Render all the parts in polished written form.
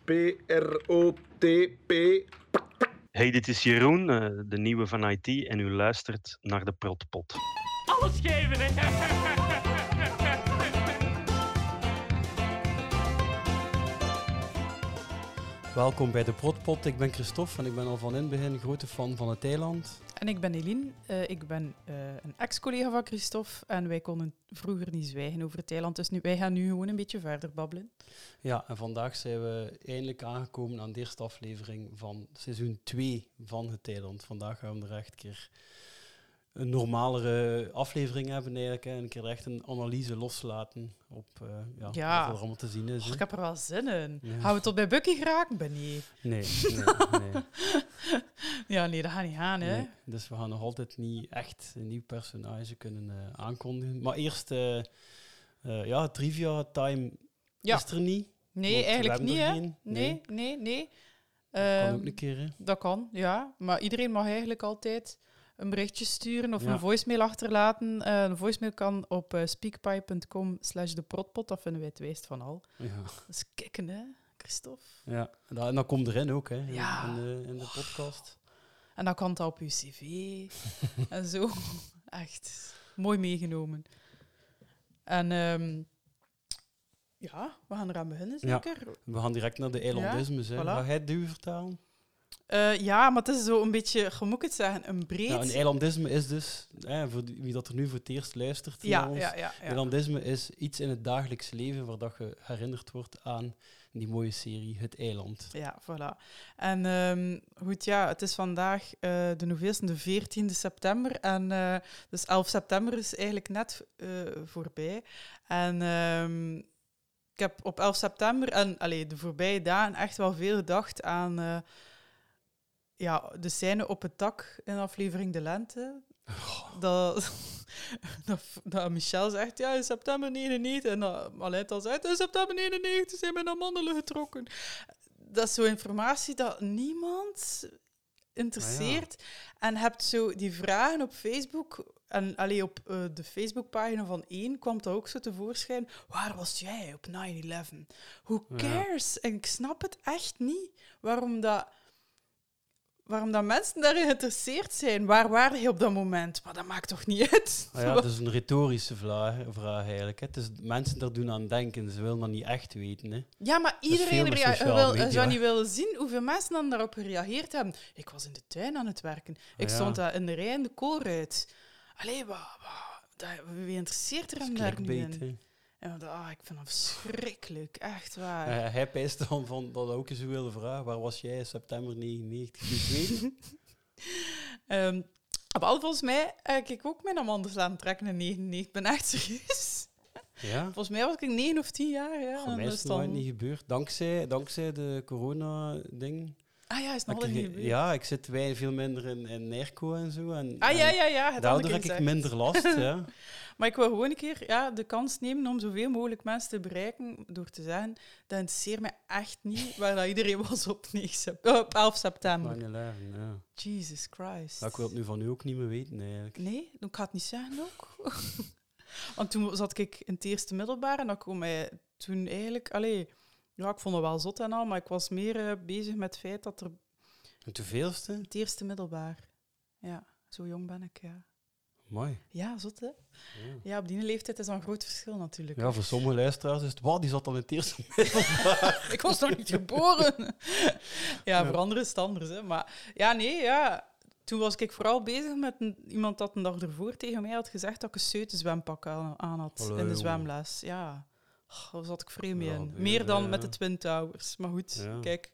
P-R-O-T-P. Hey, dit is Jeroen, de nieuwe van IT, en u luistert naar de Protpot. Alles geven, hè? Welkom bij de Protpot. Ik ben Christophe en ik ben al van in het begin grote fan van het eiland. En ik ben Eline. Ik ben een ex-collega van Christophe en wij konden vroeger niet zwijgen over het eiland. Dus wij gaan nu gewoon een beetje verder babbelen. Ja, en vandaag zijn we eindelijk aangekomen aan de eerste aflevering van seizoen 2 van het eiland. Vandaag gaan we er echt een keer een normalere aflevering hebben eigenlijk, hè. Een keer echt een analyse loslaten op wat er allemaal te zien is. Ik heb er wel zin in. Ja. Gaan we tot bij Bucky geraken? Nee. Nee. Ja, nee, dat gaat niet gaan, hè. Nee. Dus we gaan nog altijd niet echt een nieuw personage kunnen aankondigen. Maar eerst, trivia time is er niet. Nee, eigenlijk niet, hè. Geen. Nee. Dat kan ook een keer, hè. Dat kan, ja. Maar iedereen mag eigenlijk altijd een berichtje sturen of Ja. een voicemail achterlaten. Een voicemail kan op speakpipe.com/deprotpot. Dat vinden wij het wijst van al. Ja. Dat is kicken, hè, Christophe? Ja, en dat komt erin ook, hè, Ja. in de podcast. En dan kan het op uw cv en zo. Echt mooi meegenomen. En we gaan eraan beginnen, zeker? We gaan direct naar de eilandismes. Ja, Hè. voilà. Ga jij het vertalen? Ja, maar het is zo een beetje, hoe moet ik het zeggen, een breed... Ja, een eilandisme is dus, voor wie dat er nu voor het eerst luistert naar ons, eilandisme is iets in het dagelijks leven waar dat je herinnerd wordt aan die mooie serie Het Eiland. Ja, voilà. En goed, ja, het is vandaag de hoeveelste, de 14e september. En dus 11 september is eigenlijk net voorbij. En ik heb op 11 september en de voorbije dagen echt wel veel gedacht aan de scène op het dak in aflevering De Lente. Dat Michel zegt, ja, in september 99. En Alain dan zegt, in september 99 zijn mijn amandelen getrokken. Dat is zo'n informatie dat niemand interesseert. Ah, En hebt zo die vragen op Facebook... En op de Facebookpagina van 1 kwam dat ook zo tevoorschijn. Waar was jij op 9/11? Who cares? Ja. En ik snap het echt niet. Waarom dat mensen daarin geïnteresseerd zijn. Waar waren je op dat moment? Maar dat maakt toch niet uit? Dat is een retorische vraag eigenlijk. Hè. Het is mensen daar doen aan denken. Ze willen dat niet echt weten. Hè. Ja, maar iedereen zou niet willen zien hoeveel mensen dan daarop gereageerd hebben. Ik was in de tuin aan het werken. Ik stond daar in de rij in de koolruit. Allee, wie interesseert er hem daar nu in? Hè. En ik vind dat verschrikkelijk, echt waar. Hij pijst dan van dat ook eens wilde vragen. Waar was jij in september 99? Niet weten? Maar volgens mij heb ik ook mijn amandels laten trekken in 99. Ik ben echt serieus. Ja? Volgens mij was ik 9 of 10 jaar. Ja. Voor mij is het nooit niet gebeurd. Dankzij de corona-ding. Ah ja, is nog altijd niet gebeurd. Ja, ik zit veel minder in airco en zo. Daardoor heb ik minder last, ja. Maar ik wil gewoon een keer de kans nemen om zoveel mogelijk mensen te bereiken door te zeggen, dat interesseert mij echt niet waar dat iedereen was op 11 september. 9/11, ja. Jesus Christ. Ik wil het nu van u ook niet meer weten, eigenlijk. Nee, ik ga het niet zeggen ook. Want toen zat ik in het eerste middelbaar en dat kon mij toen eigenlijk... ik vond het wel zot en al, maar ik was meer bezig met het feit dat er... Het hoeveelste? Het eerste middelbaar. Ja, zo jong ben ik, ja. Mooi. Ja, zot, hè? Ja, op die leeftijd is dat een groot verschil natuurlijk. Ja, voor sommige luisteraars is het... die zat al in het eerste middelbaar. Ik was nog niet geboren. Voor anderen is het anders, hè. Maar toen was ik vooral bezig met iemand dat een dag ervoor tegen mij had gezegd dat ik een zeutenzwempak aan had in de zwemles. Ja, daar zat ik vreemd mee in. Meer dan met de Twin Towers. Maar goed, kijk.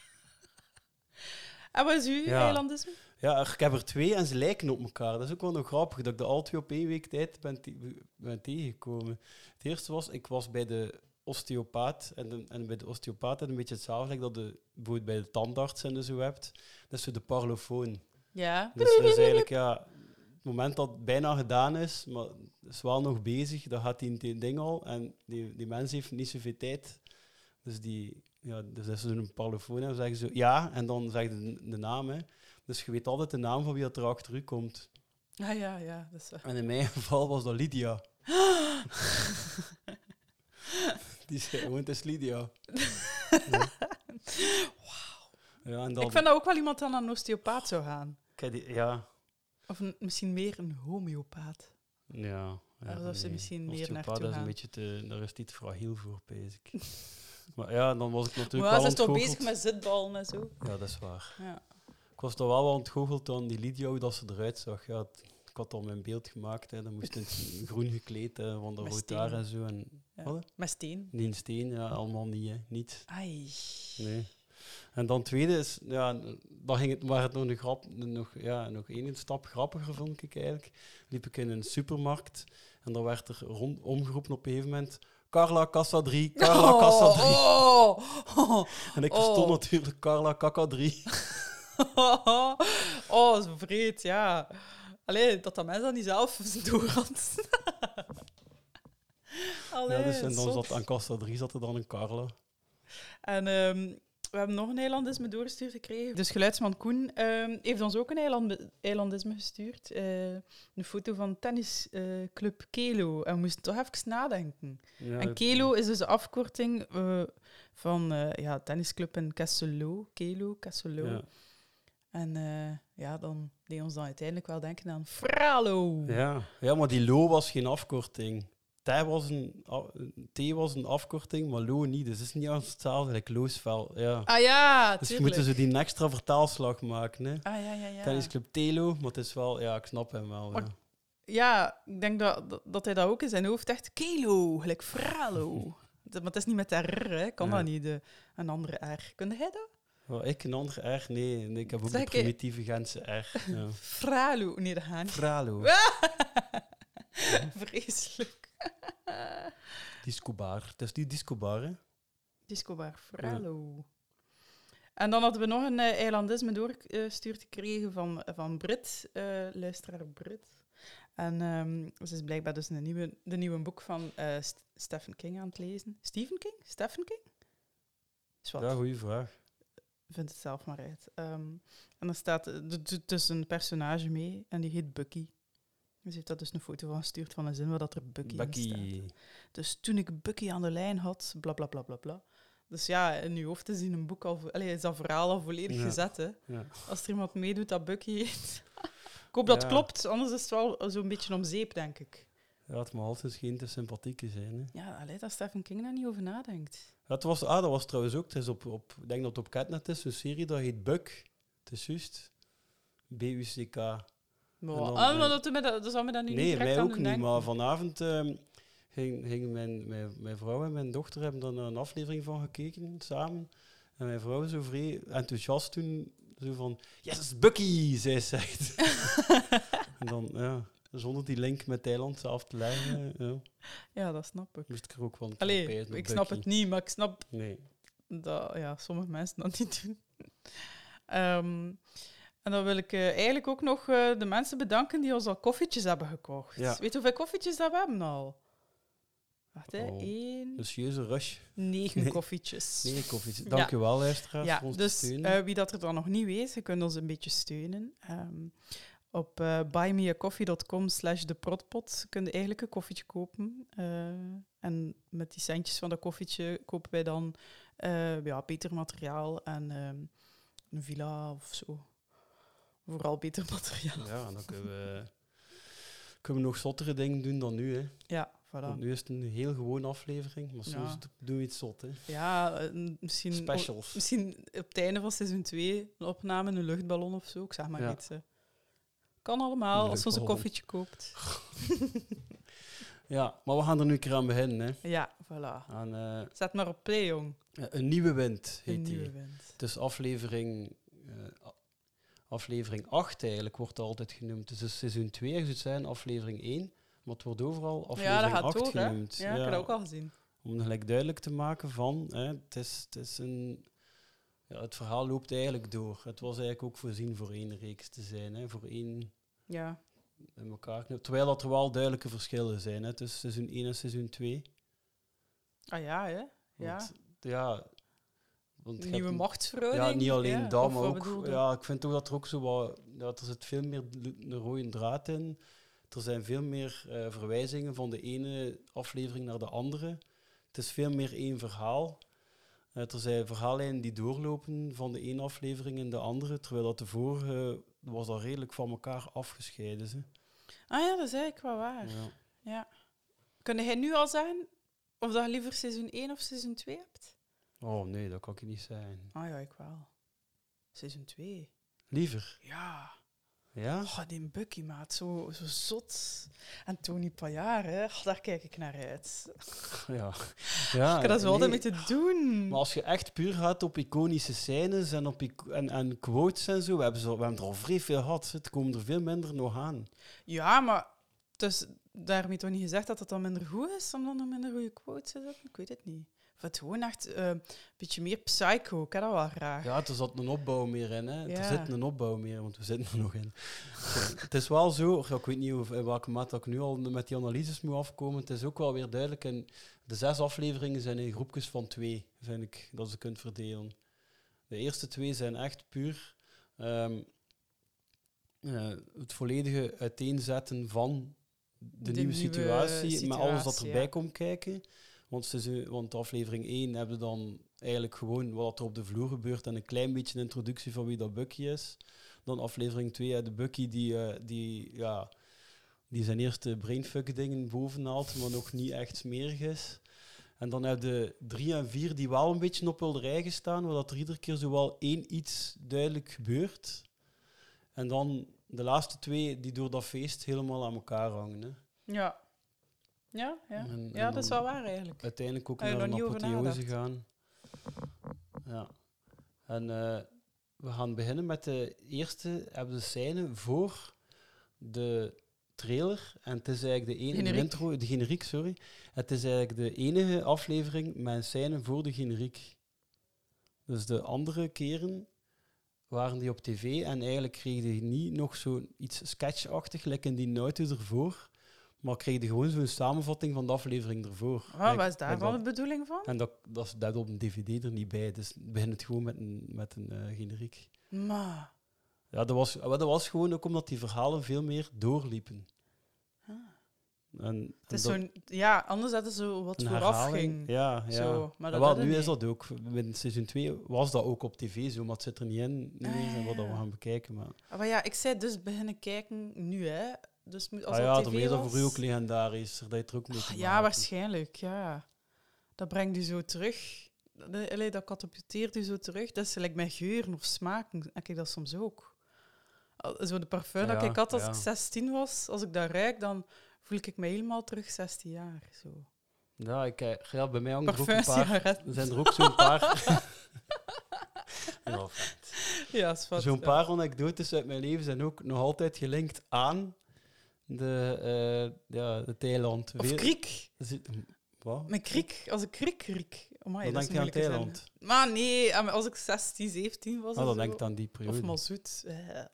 En wat is uw eilandisme? Ja, ik heb er 2 en ze lijken op elkaar. Dat is ook wel nog grappig dat ik de al 2 op 1 week tijd ben tegengekomen. Het eerste was, ik was bij de osteopaat. En bij de osteopaat is een beetje hetzelfde dat bijvoorbeeld bij de tandarts en zo hebt. Dat is zo de parlofoon. Ja. Dus dat is eigenlijk, het moment dat het bijna gedaan is, maar het is wel nog bezig, dan gaat die ding al. En die mens heeft niet zoveel tijd. Dus dus als ze een parlofoon hebben, zeggen ze ja, en dan zeggen ze de naam. Hè. Dus je weet altijd de naam van wie dat er achter u komt. Ah ja, dat is waar. En in mijn geval was dat Lydia. Die zei gewoon, het is Lydia. Ja. Ja, en dan, Ik vind dat ook wel iemand die aan een osteopaat zou gaan. ja. Of misschien meer een homeopaat. Ja. Dat ze misschien meer Osteopaat, naartoe dat is gaan. een beetje daar is die te fragiel voor, pees ik. Maar ja, dan was ik natuurlijk Maar wel ze is toch ontgoocheld. bezig met zitballen en zo. Ja, dat is waar. Ja. Ik was toch wel ontgoocheld aan die Lydia, hoe dat ze eruit zag. Ja, ik had al mijn beeld gemaakt. Hè. Dan moest het groen gekleed, hè, van de Met rood steen. haar en zo. En, Ja. wat? Met steen. Die in steen, ja, allemaal niet. Hè. Niet. Ai. Nee. En dan tweede is, ja, dan ging het, waar het nog één stap grappiger, vond ik eigenlijk. Liep ik in een supermarkt en dan werd er omgeroepen op een gegeven moment: Carla Kassa 3, Carla Kassa 3. Oh. En ik verstond natuurlijk Carla Kaka 3. Oh, zo vreed, ja. Allee, dat mensen dat niet zelf door had. Allee, Ja, dus, en dan zot. zat aan Kassa 3 zat er dan een Carla. En we hebben nog een eilandisme doorgestuurd gekregen. Dus geluidsman Koen heeft ons ook een eilandisme gestuurd. Een foto van tennisclub Kelo. En we moesten toch even nadenken. Ja, En Kelo is dus de afkorting van tennisclub in Kesselo. Kelo, Kesselo. Ja. En dan deed ons dan uiteindelijk wel denken aan Fralo. Ja, maar die Lo was geen afkorting. T was een afkorting, maar Lo niet. Dus het is niet als hetzelfde, like Loosvel. Ja. Ah ja, Dus tuurlijk. moeten ze die een extra vertaalslag maken. Hè. Ah ja. Tennisclub Telo, maar het is wel, ja, ik snap hem wel. Ja. Maar- Ja, ik denk dat hij dat ook in zijn hoofd echt Kelo, gelijk Fralo. Maar het is niet met de R, hè. Kan Ja. dat niet, een andere R. Kun jij dat? Oh, ik een andere R? Nee, ik heb ook Zeg de ik- primitieve Gentse R. Ja. Fralo. Nee, dat gaat niet. Fralo. Vreselijk. Discobar. Het is niet Discobar, hè? Discobar, Fralo. En dan hadden we nog een eilandisme doorgestuurd gekregen van Brit, luisteraar Brit. En ze is blijkbaar dus de nieuwe boek van Stephen King aan het lezen. Stephen King? Stephen King? Is wat. Ja, goede vraag. Vind het zelf maar uit. En dan staat dus een personage mee en die heet Bucky. Dus heeft daar dus een foto van gestuurd van een zin waar dat er Bucky in staat. Bucky. Dus toen ik Bucky aan de lijn had, bla bla bla bla bla. Dus ja, in je hoofd is in een boek is dat verhaal al volledig Ja. gezet. Hè. Ja. Als er iemand meedoet dat Bucky heet. Ik hoop dat het Ja. klopt, anders is het wel zo'n beetje om zeep, denk ik. Ja, het mag altijd geen te sympathieke zijn. Hè. Ja, dat Stephen King daar niet over nadenkt. Ja, dat was trouwens ook. Het is ik denk dat het op Catnet is, een serie dat heet Buck. Het is juist. B-U-C-K. Maar, dan, maar dat zou me dat nu niet Nee, direct mij aan ook doen niet. denken. Maar vanavond gingen mijn vrouw en mijn dochter hebben dan een aflevering van gekeken samen. En mijn vrouw zo vrij enthousiast toen, zo van, yes, Bucky, zij zegt. En dan, ja, zonder die link met Thailand zelf te leggen, ja, Ja, dat snap ik. moest ik er ook van Allee, pijzen op ik snap Bucky. het niet, maar ik snap Nee. dat sommige mensen dat niet doen. En dan wil ik eigenlijk ook nog de mensen bedanken die ons al koffietjes hebben gekocht. Ja. Weet je hoeveel koffietjes dat we hebben al? Wacht, hè. Oh. 1, Dus jeuze rush. 9 koffietjes. Nee, koffie. Dank je wel, luisteraars, Ja, voor ons dus te steunen. wie dat er dan nog niet weet, je kunt ons een beetje steunen. Op buymeacoffee.com/deprotpot kun je eigenlijk een koffietje kopen. En met die centjes van dat koffietje kopen wij dan beter materiaal en een villa of zo. Vooral beter materiaal. Ja, en dan kunnen we nog zottere dingen doen dan nu. Hè. Ja, Want voilà. nu is het een heel gewone aflevering, maar soms Ja. doen we iets zot. Hè. Ja, misschien... Specials. Misschien op het einde van seizoen 2 een opname, een luchtballon of zo. Ik zeg maar Ja. iets. Kan allemaal, Een als je onze luchtballon. koffietje koopt. Ja, maar we gaan er nu een keer aan beginnen. Hè. Ja, voilà. Aan, Zet maar op play, jong. een nieuwe wind Een heet die. nieuwe wind. Het is aflevering 8 eigenlijk, wordt het altijd genoemd. Dus het is seizoen 2, je zou zijn aflevering 1. Maar het wordt overal Ja, aflevering dat gaat 8 door, hè? genoemd. Ja, ik heb dat ook al gezien. Om gelijk duidelijk te maken van, het is een... Ja, het verhaal loopt eigenlijk door. Het was eigenlijk ook voorzien voor één reeks te zijn, hè, voor één Ja. in elkaar knippen. Terwijl dat er wel duidelijke verschillen zijn, hè, tussen seizoen 1 en seizoen 2. Ah ja, hè? Ja. Want, ja, want je Nieuwe hebt- machtsverhouding. Ja, niet alleen ja, dat, of maar wat ook... bedoel je? Ja, ik vind ook dat er ook zo wat... Dat er zit veel meer een rode draad in. Er zijn veel meer verwijzingen van de ene aflevering naar de andere. Het is veel meer één verhaal. Er zijn verhaallijnen die doorlopen van de ene aflevering in de andere, terwijl dat de vorige was al redelijk van elkaar afgescheiden. Hè. Ah ja, dat is eigenlijk wel waar. Ja. Ja. Kun jij nu al zeggen of dat je liever seizoen 1 of seizoen 2 hebt? Oh nee, dat kan ik niet zijn. Ah ja, ik wel. Seizoen 2. Liever. Ja. Ja? Oh, die Bucky, maat. Zo zot. En Tony Paillard, hè. Oh, daar kijk ik naar uit. Ja. Ja, Ik heb dat zo altijd nee. mee te doen. Maar als je echt puur gaat op iconische scènes en, en quotes en zo, we hebben er al vrij veel gehad. Het komen er veel minder nog aan. Ja, maar dus daarmee toch niet gezegd dat het dan minder goed is, omdat er minder goede quotes zitten? Ik weet het niet. Of het gewoon echt een beetje meer psycho. Ik heb dat wel graag. Ja, er zat een opbouw meer in. Hè. Ja. Er zit een opbouw meer, want we zitten er nog in. Het is wel zo, ik weet niet in welke mate ik nu al met die analyses moet afkomen. Het is ook wel weer duidelijk. En de 6 afleveringen zijn in groepjes van 2, vind ik, dat ze kunt verdelen. De eerste 2 zijn echt puur het volledige uiteenzetten van de nieuwe situatie, met alles dat erbij komt kijken. Want aflevering 1 hebben we dan eigenlijk gewoon wat er op de vloer gebeurt en een klein beetje een introductie van wie dat Bucky is. Dan aflevering 2, de Bucky die zijn eerste brainfuck dingen bovenhaalt, maar nog niet echt smerig is. En dan heb je 3 en 4 die wel een beetje op hun eigen staan, waar dat er iedere keer zo wel één iets duidelijk gebeurt. En dan de laatste 2 die door dat feest helemaal aan elkaar hangen. Hè. Ja. Ja, En dat is dan wel waar eigenlijk. uiteindelijk ook Heb je naar nog een niet over apotheose nagedacht? gaan. Ja. En we gaan beginnen met de eerste hebben de scène voor de trailer. En het is eigenlijk de enige intro, de generiek, sorry. Het is eigenlijk de enige aflevering met een scène voor de generiek. Dus de andere keren waren die op tv en eigenlijk kreeg je niet nog zoiets sketchachtig, like in die Naruto ervoor. Maar kreeg je gewoon zo'n samenvatting van de aflevering ervoor. Wat is daar wel de bedoeling van? En dat op een dvd er niet bij. Dus begin het gewoon met een generiek. Maar. Ja, dat was gewoon ook omdat die verhalen veel meer doorliepen. En het is anders dat het zo wat vooraf ging. Ja. Zo, maar dat nu is dat ook. In seizoen 2 was dat ook op tv zo, maar het zit er niet in meer wat we gaan bekijken. Maar ja, ik zei dus beginnen kijken nu, hè. Dus als daarmee is dat voor u ook legendarisch. Dat je er ook mee te maken. Ja, waarschijnlijk, ja. Dat brengt u zo terug. Dat katapulteert u zo terug. Dat is gelijk met geuren of smaken. Heb ik dat soms ook. Zo de parfum dat ik had als ik 16 was, als ik dat ruik, dan voel ik me helemaal terug 16 jaar. Zo. Ja, bij mij hangt er ook een paar... Er zijn er ook zo'n paar... ja, zo'n paar anekdotes uit mijn leven zijn ook nog altijd gelinkt aan de Thailand. Of kriek. Wat? Met kriek. Als ik kriek. Dan denk je aan Thailand. Maar nee, als ik 16, 17 was. Dan denk ik aan die periode. Of maar zoet.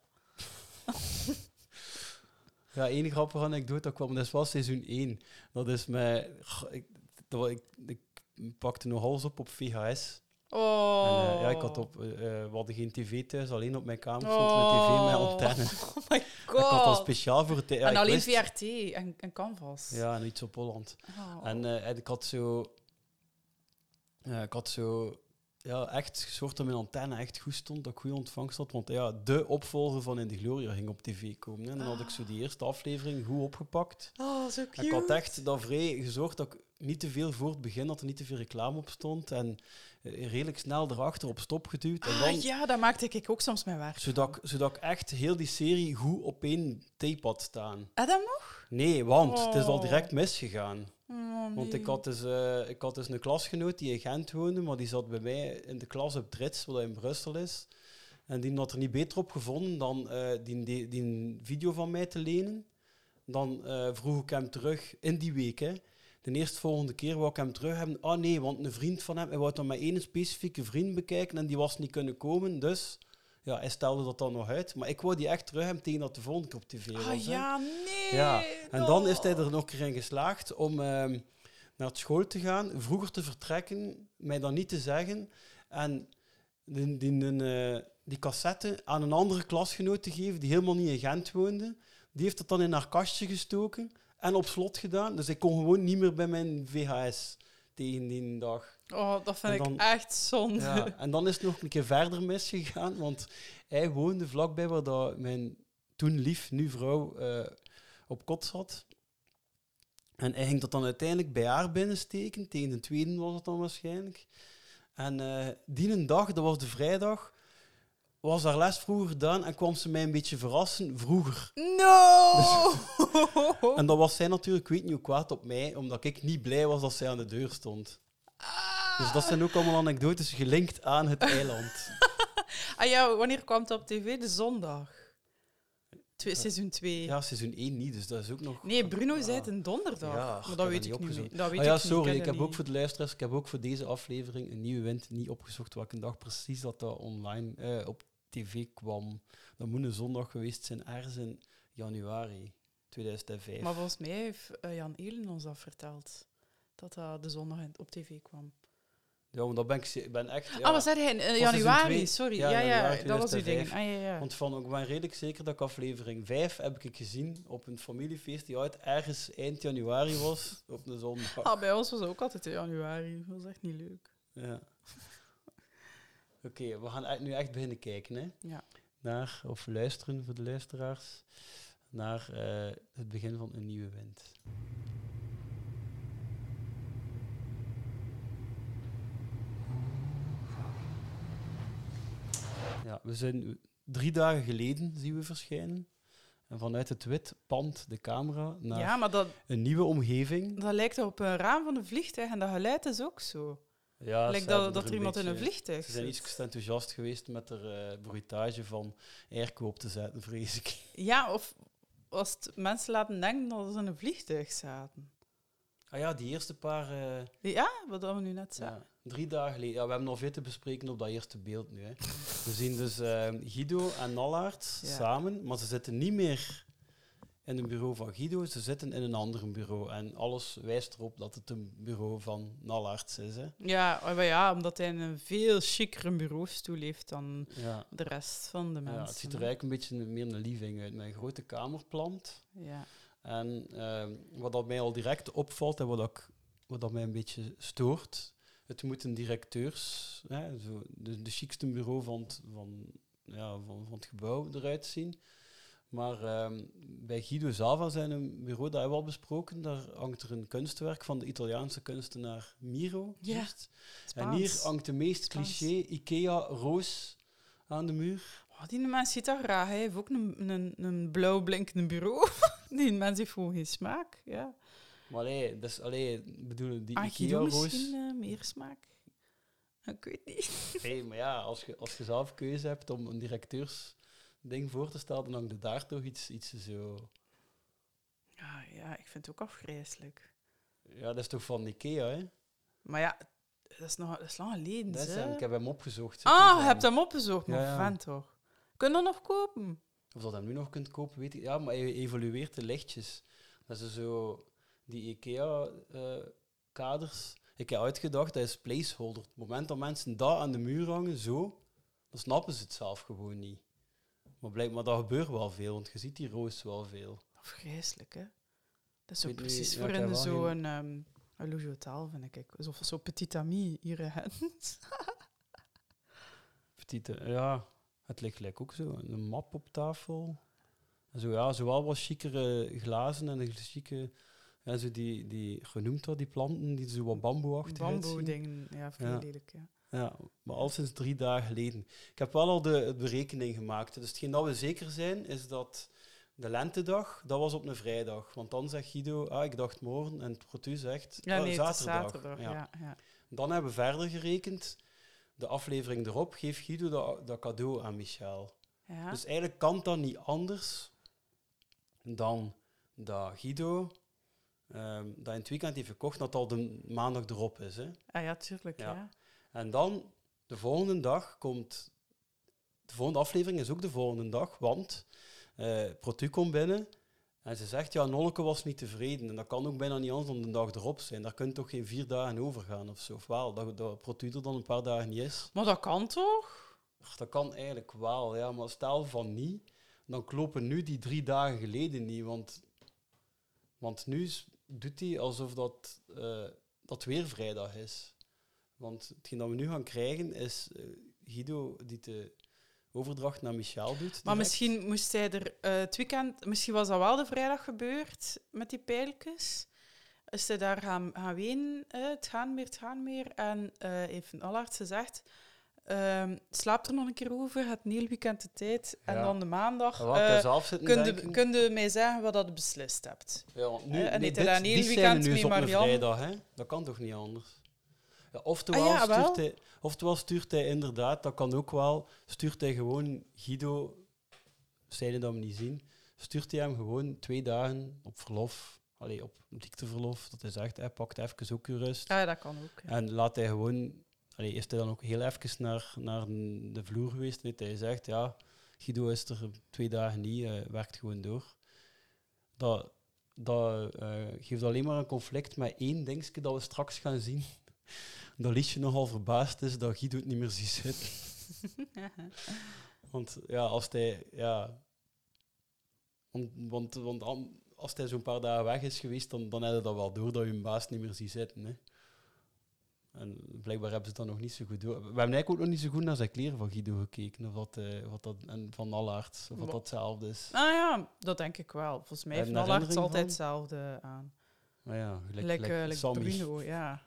Ja, één grappige anekdote dat kwam, dat was seizoen 1. Dat is mij... Ik pakte nog alles op VHS. Oh. En, we hadden geen tv thuis, alleen op mijn kamer stond een tv met antenne. Oh my god. Ik had dat speciaal voor het... en alleen VRT en Canvas. Ja, en iets op Holland. Oh. En ik had zo... Ja, echt gezorgd dat mijn antenne echt goed stond, dat ik goede ontvangst had. Want ja, de opvolger van In de Gloria ging op tv komen. Hè. En dan had ik zo die eerste aflevering goed opgepakt. Oh, zo cute. Ik had echt dat vrij gezorgd dat ik niet te veel voor het begin, dat er niet te veel reclame op stond. En redelijk snel erachter op stop geduwd. En dan, ja, dat maakte ik ook soms mee waar. Zodat ik echt heel die serie goed op één tape had staan. Dat nog? Nee, want het is al direct misgegaan. Oh, nee. Want ik had dus een klasgenoot die in Gent woonde, maar die zat bij mij in de klas op Trits, wat in Brussel is. En die had er niet beter op gevonden dan die video van mij te lenen. Dan vroeg ik hem terug in die week. Hè. De eerstvolgende keer wou ik hem terug hebben. Ah nee, want een vriend van hem, hij wou dan met één specifieke vriend bekijken en die was niet kunnen komen. Dus ja, hij stelde dat dan nog uit. Maar ik wou die echt terug hebben tegen dat de volgende keer op tv was. Oh ja, nee. Ja. En dan is hij er nog een keer in geslaagd om naar school te gaan, vroeger te vertrekken, mij dan niet te zeggen en die cassette aan een andere klasgenoot te geven die helemaal niet in Gent woonde. Die heeft het dan in haar kastje gestoken en op slot gedaan. Dus ik kon gewoon niet meer bij mijn VHS-tv tegen die dag. Oh, dat vind En dan- ik echt zonde. Ja, en dan is het nog een keer verder misgegaan, want hij woonde vlakbij waar dat mijn toen lief, nu vrouw, op kot zat. En hij ging dat dan uiteindelijk bij haar binnensteken. Tegen de tweede was het dan waarschijnlijk. En die een dag, dat was de vrijdag, was haar les vroeger gedaan en kwam ze mij een beetje verrassen, vroeger. No! En dat was zij natuurlijk, ik weet niet hoe kwaad op mij, omdat ik niet blij was dat zij aan de deur stond. Dus dat zijn ook allemaal anekdotes gelinkt aan het eiland. Ah ja, wanneer kwam het op tv? De zondag. Seizoen 2. Ja, seizoen 1 niet, dus dat is ook nog... Nee, Bruno Ja. zei het een donderdag. Ja, maar ik dat heb weet dat ik niet niet meer. opgezocht. Dat weet Ah ja, ik niet, sorry, ken ik dat heb ook niet. voor de luisteraars, ik heb ook voor deze aflevering een nieuwe wind niet opgezocht welke dag precies dat online op tv kwam. Dat moet een zondag geweest zijn, ergens in januari 2005. Maar volgens mij heeft Jan Elen ons dat verteld. Dat dat de zondag op tv kwam. Ja, maar dat ben ik ben echt... Ja, Ah, wat zei hij? In seizoen januari, 2. sorry. Ja, Ja, januari dat was uw 2005. ding. Ah, ja. Want ik ben redelijk zeker dat ik aflevering 5 heb ik gezien op een familiefeest die uit ergens eind januari was, op een zondag. Ah, bij ons was het ook altijd in januari. Dat was echt niet leuk. Ja. Oké, we gaan nu echt beginnen kijken, hè? Ja. Naar, of luisteren voor de luisteraars, naar het begin van een nieuwe wind. Ja, we zijn 3 dagen geleden zien we verschijnen. En vanuit het wit pand de camera naar Ja, maar een nieuwe omgeving. dat lijkt op een raam van een vliegtuig en dat geluid is ook zo. Ja, Lijkt ze hebben dat er iemand in een beetje- vliegtuig Ze zijn zit. iets te enthousiast geweest met de bruitage van airco op te zetten, vrees ik. Ja, of als het mensen laten denken dat ze in een vliegtuig zaten. Ah ja, die eerste paar... Ja, wat we nu net zeiden. ja, 3 dagen geleden. Ja, we hebben nog veel te bespreken op dat eerste beeld nu. Hè. We zien dus Guido en Nallaert Ja. samen, maar ze zitten niet meer in een bureau van Guido, ze zitten in een ander bureau. En alles wijst erop dat het een bureau van Nallaerts is. Hè. Ja, maar ja, omdat hij een veel chicere bureaustoel heeft dan Ja. de rest van de mensen. Ja, het ziet er eigenlijk een beetje meer een living uit, met een grote kamerplant. Ja. En wat dat mij al direct opvalt en wat dat mij een beetje stoort, het moeten directeurs, hè, zo de chicste bureau van het gebouw eruit zien. Maar bij Guido zelf aan zijn bureau, dat hebben we al besproken, daar hangt er een kunstwerk van de Italiaanse kunstenaar Miro. Ja, juist. En Spaans. hier hangt de meest Spaans. cliché IKEA-roos aan de muur. Oh, die mens ziet dat graag. Hij heeft ook een blauw blinkende bureau. Die mens heeft gewoon geen smaak. Ja. Maar bedoel, die Guido IKEA-roos... misschien meer smaak? Ik weet niet. Nee, maar ja, als je zelf keuze hebt om een directeursding voor te stellen, dan hangt er daar toch iets zo... Ja, ik vind het ook afgrijselijk. Ja, dat is toch van Ikea, hè? Maar ja, dat is lang geleden. Dat is hè. hem. Ik heb hem opgezocht. Ah, je hebt hem opgezocht, maar Ja, ja. vent toch. Kun je dat nog kopen? Of dat hem nu nog kunt kopen, weet ik. Ja, maar hij evolueert de lichtjes. Dat is zo... Die Ikea-kaders... Ik heb uitgedacht, dat is placeholder. Op het moment dat mensen dat aan de muur hangen, zo, dan snappen ze het zelf gewoon niet. Maar blijkbaar, dat gebeurt wel veel, want je ziet die roos wel veel. Afgrijselijk, hè? Dat is zo Ik weet precies niet, ja, voor ik heb in wel zo'n een Louis Vuitton, vind ik. Of zo petit ami hier in Gent. Petite, ja, het ligt gelijk ook zo. Een map op tafel. En zo, ja, zowel wat chicere glazen en een chique... Ja, zo die genoemd dat, die planten, die zo wat bamboeachtig uitzien. Bamboe-dingen, ja, vrij Ja. lelijk, ja. Ja, maar al sinds 3 dagen geleden. Ik heb wel al de berekening gemaakt. Dus hetgeen dat we zeker zijn, is dat de lentedag, dat was op een vrijdag. Want dan zegt Guido, ik dacht morgen, en Protu zegt, Ja, nee, het is zaterdag. zaterdag. Ja. Ja. Dan hebben we verder gerekend, de aflevering erop geeft Guido dat cadeau aan Michel. Ja. Dus eigenlijk kan dat niet anders dan dat Guido dat in het weekend heeft gekocht, dat al de maandag erop is. Hè. Ah, ja, tuurlijk, Ja. ja. En dan, de volgende dag komt... De volgende aflevering is ook de volgende dag, want Protu komt binnen en ze zegt, ja, Nolke was niet tevreden. En dat kan ook bijna niet anders dan de dag erop zijn. Daar kun je toch geen 4 dagen over gaan of zo. Of wel, dat Protu er dan een paar dagen niet is. Maar dat kan toch? Ach, dat kan eigenlijk wel, ja. Maar stel van niet, dan kloppen nu die 3 dagen geleden niet. Want nu doet hij alsof dat dat weer vrijdag is. Want hetgeen dat we nu gaan krijgen is Guido die de overdracht naar Michel doet. Maar direct. misschien moest hij er het weekend... Misschien was dat wel de vrijdag gebeurd met die pijltjes. Is hij daar gaan wenen, het gaan meer. En heeft een Allaerts gezegd... slaap er nog een keer over, het een heel weekend de tijd. En Ja. dan de maandag... Kun je mij zeggen wat dat beslist hebt? Ja, nu, en heeft dit, hij dat een heel die weekend zijn nu met op een Marianne? vrijdag, hè? Dat kan toch niet anders? Ja, oftewel stuurt hij inderdaad, dat kan ook wel, stuurt hij gewoon Guido, zeiden dat we niet zien, stuurt hij hem gewoon 2 dagen op verlof, op ziekteverlof, dat hij zegt, hij pakt even ook je rust. Ja, dat kan ook. Ja. En laat hij gewoon, is hij dan ook heel even naar de vloer geweest, weet hij zegt, ja, Guido is er 2 dagen niet, werkt gewoon door. Dat geeft alleen maar een conflict met 1 dingetje dat we straks gaan zien. Dat Liesje nogal verbaasd is dat Guido het niet meer ziet zitten. Want ja, als hij... Ja, want als hij zo'n paar dagen weg is geweest, dan heb je dat wel door dat je een baas niet meer ziet zitten. Hè. En blijkbaar hebben ze dat nog niet zo goed door. We hebben eigenlijk ook nog niet zo goed naar zijn kleren van Guido gekeken. Of dat en van Allaerts, of dat hetzelfde is. Ah ja, dat denk ik wel. Volgens mij heeft Allaerts altijd hetzelfde aan. Maar ja, Gelijk Bruno, ja.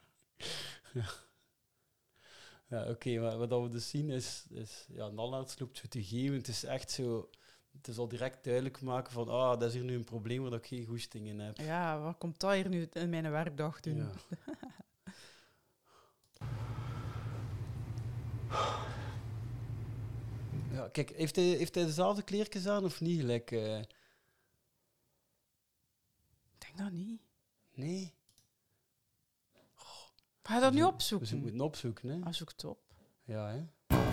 Ja, oké, maar wat we dus zien is Allaerts loopt zo te geven. Het is echt zo... Het is al direct duidelijk maken van, dat is hier nu een probleem waar ik geen goesting in heb. Ja, wat komt dat hier nu in mijn werkdag doen? Ja. Ja, kijk, heeft hij dezelfde kleertjes aan of niet? Ik denk dat niet. Nee. Ga je dat nu opzoeken? We moeten opzoeken, hè? Zoek het op. Ja, hè?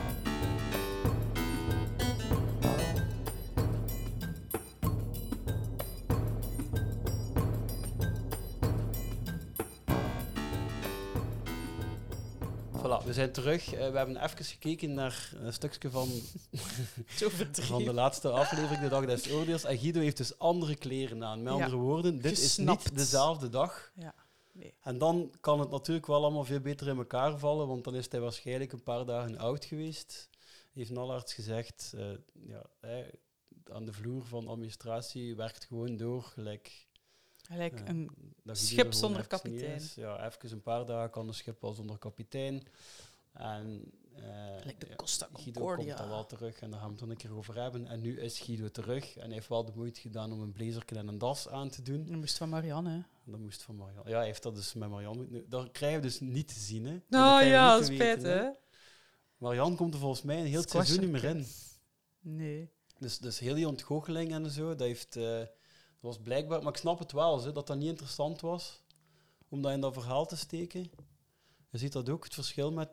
Voilà, we zijn terug. We hebben even gekeken naar een stukje van de laatste aflevering, de Dag des Oordeels. En Guido heeft dus andere kleren aan. Met andere woorden, dit is niet dezelfde dag. Ja. Nee. En dan kan het natuurlijk wel allemaal veel beter in elkaar vallen, want dan is hij waarschijnlijk een paar dagen oud geweest. Heeft Allaerts gezegd, hij aan de vloer van administratie werkt gewoon door, gelijk een schip zonder kapitein. Ja, even een paar dagen kan een schip wel zonder kapitein. En de Costa Guido Concordia. komt dan wel terug en daar gaan we het dan een keer over hebben. En nu is Guido terug en hij heeft wel de moeite gedaan om een blazerken en een das aan te doen. Dat moest van Marianne, hè? Dat moest van Marianne. Ja, hij heeft dat dus met Marianne moeten... Dat krijgen we dus niet te zien, hè. Nou ja, spijt, hè. Marianne komt er volgens mij een heel seizoen niet meer in. Nee. Dus heel die ontgoocheling en zo, dat was blijkbaar... Maar ik snap het wel, dat dat niet interessant was om dat in dat verhaal te steken. Je ziet dat ook, het verschil met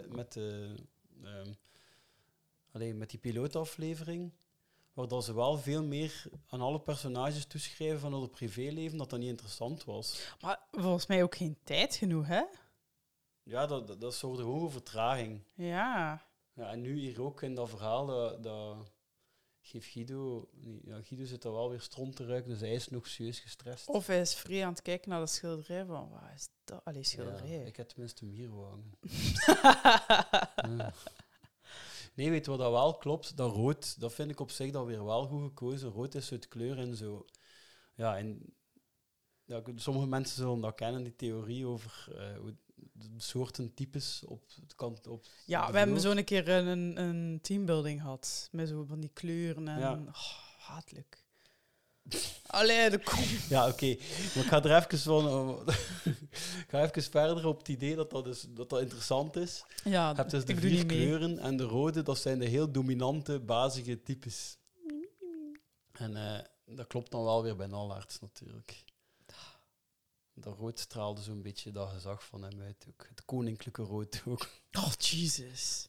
die pilootaflevering, waar dat ze wel veel meer aan alle personages toeschrijven van het privéleven, dat niet interessant was. Maar volgens mij ook geen tijd genoeg, hè? Ja, dat zorgde gewoon voor vertraging. Ja. En nu hier ook in dat verhaal, dat geeft Guido... Ja, Guido zit er wel weer stront te ruiken, dus hij is nog serieus gestrest. Of hij is vrij aan het kijken naar de schilderij van, wat is dat? Allee, schilderij. Ja, ik heb tenminste hem hier hangen. Ja. Nee, weet je wat dat wel klopt? Dat rood, dat vind ik op zich dan weer wel goed gekozen. Rood is zo het kleur en zo... Ja, en sommige mensen zullen dat kennen, die theorie over de soorten types op de kant op. Ja, we hebben zo een keer een teambuilding gehad met zo van die kleuren en hatelijk. Allee, de kom. Ja, oké. Maar ik ga er even van... ik ga even verder op het idee dat interessant is. Ja, je hebt dus de 4 kleuren en de rode, dat zijn de heel dominante, bazige types. En dat klopt dan wel weer bij Allaerts natuurlijk. Dat rood straalde zo'n beetje dat gezag van hem uit. Ook. Het koninklijke rood ook. Oh, Jesus.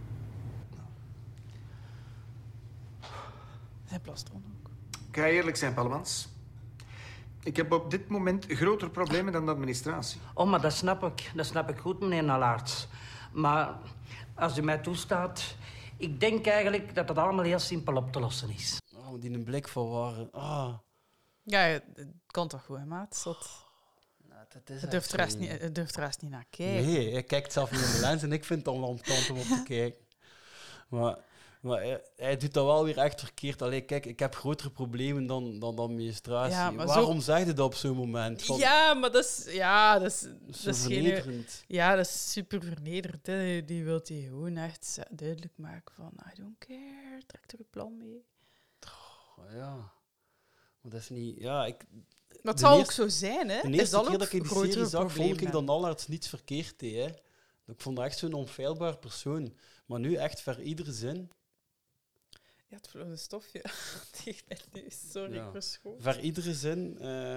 Zijn plastron ook. Ik ga eerlijk zijn, Pallemans. Ik heb op dit moment grotere problemen dan de administratie. Oh, maar dat snap ik. Dat snap ik goed, meneer Allaerts. Maar als u mij toestaat... Ik denk eigenlijk dat het allemaal heel simpel op te lossen is. Oh, die een blik van waren. Ah. Ja, het kan toch goed, hè, maat? Zot. dat is Je durft er rest niet naar kijken. Nee, hij kijkt zelf niet in de lens en ik vind het allemaal ambetant om op te kijken. Maar hij doet dat wel weer echt verkeerd. Allee, kijk, ik heb grotere problemen dan administratie. Ja, maar waarom zeg je dat op zo'n moment? Ja, maar dat is... Ja, dat is Zo geen... vernederend. Ja, dat is super vernederend. Hè. Die wil hij gewoon echt duidelijk maken van... I don't care, trek er je plan mee. Ja, maar dat is niet... Ja, Maar het De zal eerste- ook zo zijn, hè. de Is eerste dat keer ook dat ik in die grotere serie zag, vond ik problemen? dat Allard niets verkeerd deed. Hè. Ik vond dat echt zo'n onfeilbaar persoon. Maar nu echt ver iedere zin... Ja, het vloog een stofje tegen mijn neus. Sorry, Ja. ik verschoot. Ver iedere zin...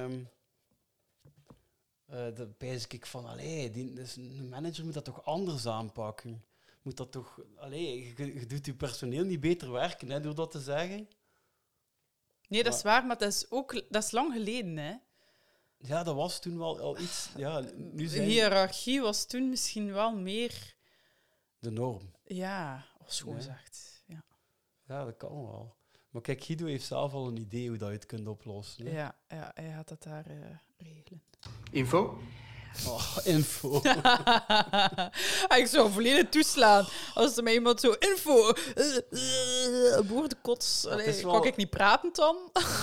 dan pijs ik van, dus een manager moet dat toch anders aanpakken? Moet dat toch... je doet je personeel niet beter werken, hè, door dat te zeggen. Nee, dat is waar, maar dat is lang geleden, hè. Ja, dat was toen wel al iets... Ja, nu De zijn hiërarchie was toen misschien wel meer... de norm. Ja, zo Nee. gezegd. Ja. Ja, dat kan wel. Maar kijk, Guido heeft zelf al een idee hoe dat je het kunt oplossen. Hè. Ja, hij gaat dat daar regelen. Info? Oh, info. Ik zou volledig toeslaan als er mij iemand zo info... woordenkots. het is Allee, wel- kan ik niet praten dan?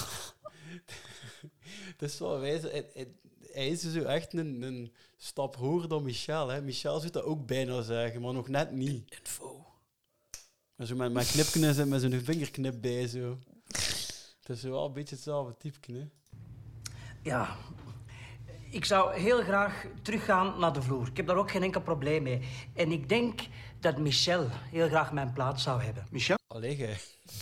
Het is wel wijs. Hij is zo echt een stap hoger dan Michel. Hè. Michel zou dat ook bijna zeggen, maar nog net niet. Info. En zo met knipken en met zo'n vingerknip bij. Zo. Het is wel een beetje hetzelfde type. Hè. Ja, ik zou heel graag teruggaan naar de vloer. Ik heb daar ook geen enkel probleem mee. En ik denk dat Michel heel graag mijn plaats zou hebben. Michel? Allee, gij.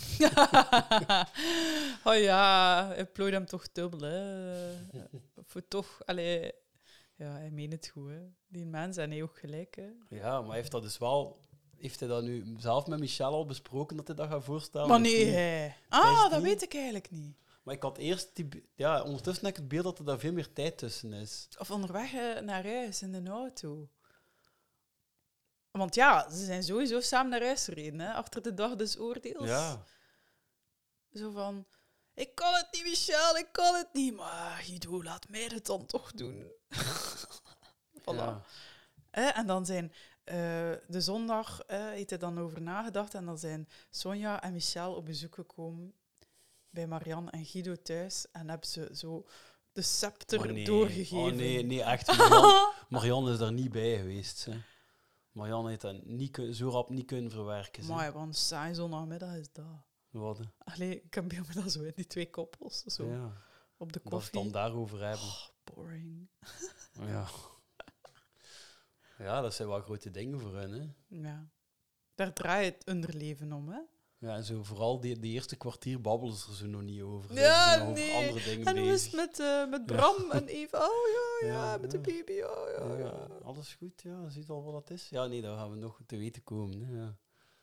Oh ja, hij plooit hem toch dubbel, hè. Voor toch, allee... Ja, hij meent het goed, hè. Die mensen en hij ook gelijk, hè. Ja, maar heeft dat dus wel... Heeft hij dat nu zelf met Michel al besproken dat hij dat gaat voorstellen? Maar of nee, niet? hè. Is Dat die- weet ik eigenlijk niet. Maar ik had eerst... Ja, ondertussen heb ik het beeld dat er daar veel meer tijd tussen is. Of onderweg naar huis in de auto. Want ja, ze zijn sowieso samen naar huis gereden, hè. Achter de dag des oordeels. Ja. Zo van... Ik kan het niet, Michel, ik kan het niet. Maar Guido, laat mij het dan toch doen. Voilà. Ja. En dan zijn de zondag heeft hij dan over nagedacht en dan zijn Sonja en Michel op bezoek gekomen bij Marianne en Guido thuis en hebben ze zo de scepter Oh, nee. doorgegeven. Oh nee, echt. Marianne is daar niet bij geweest. Hè. Marianne heeft dat zo rap niet kunnen verwerken. Hè. Maar ja, want saai zondagmiddag is dat. Wat, hè. Allee, ik heb me dat zo in die twee koppels zo Ja. op de Dat we het koffie. dan daarover hebben. Boring. Ja. Ja, dat zijn wel grote dingen voor hen. Hè. Ja. Daar draait het underleven om, hè. Ja, en zo, vooral die eerste kwartier babbelen ze er zo nog niet over. Ja, Ze zijn nog nee. over andere dingen En hoe is bezig. het met Bram en Eva? Oh ja, Ja, met de ja. baby. Oh ja, Ja, ja. alles goed, ja. Je ziet al wat dat is. Ja, nee, daar gaan we nog te weten komen. Hè. Ja.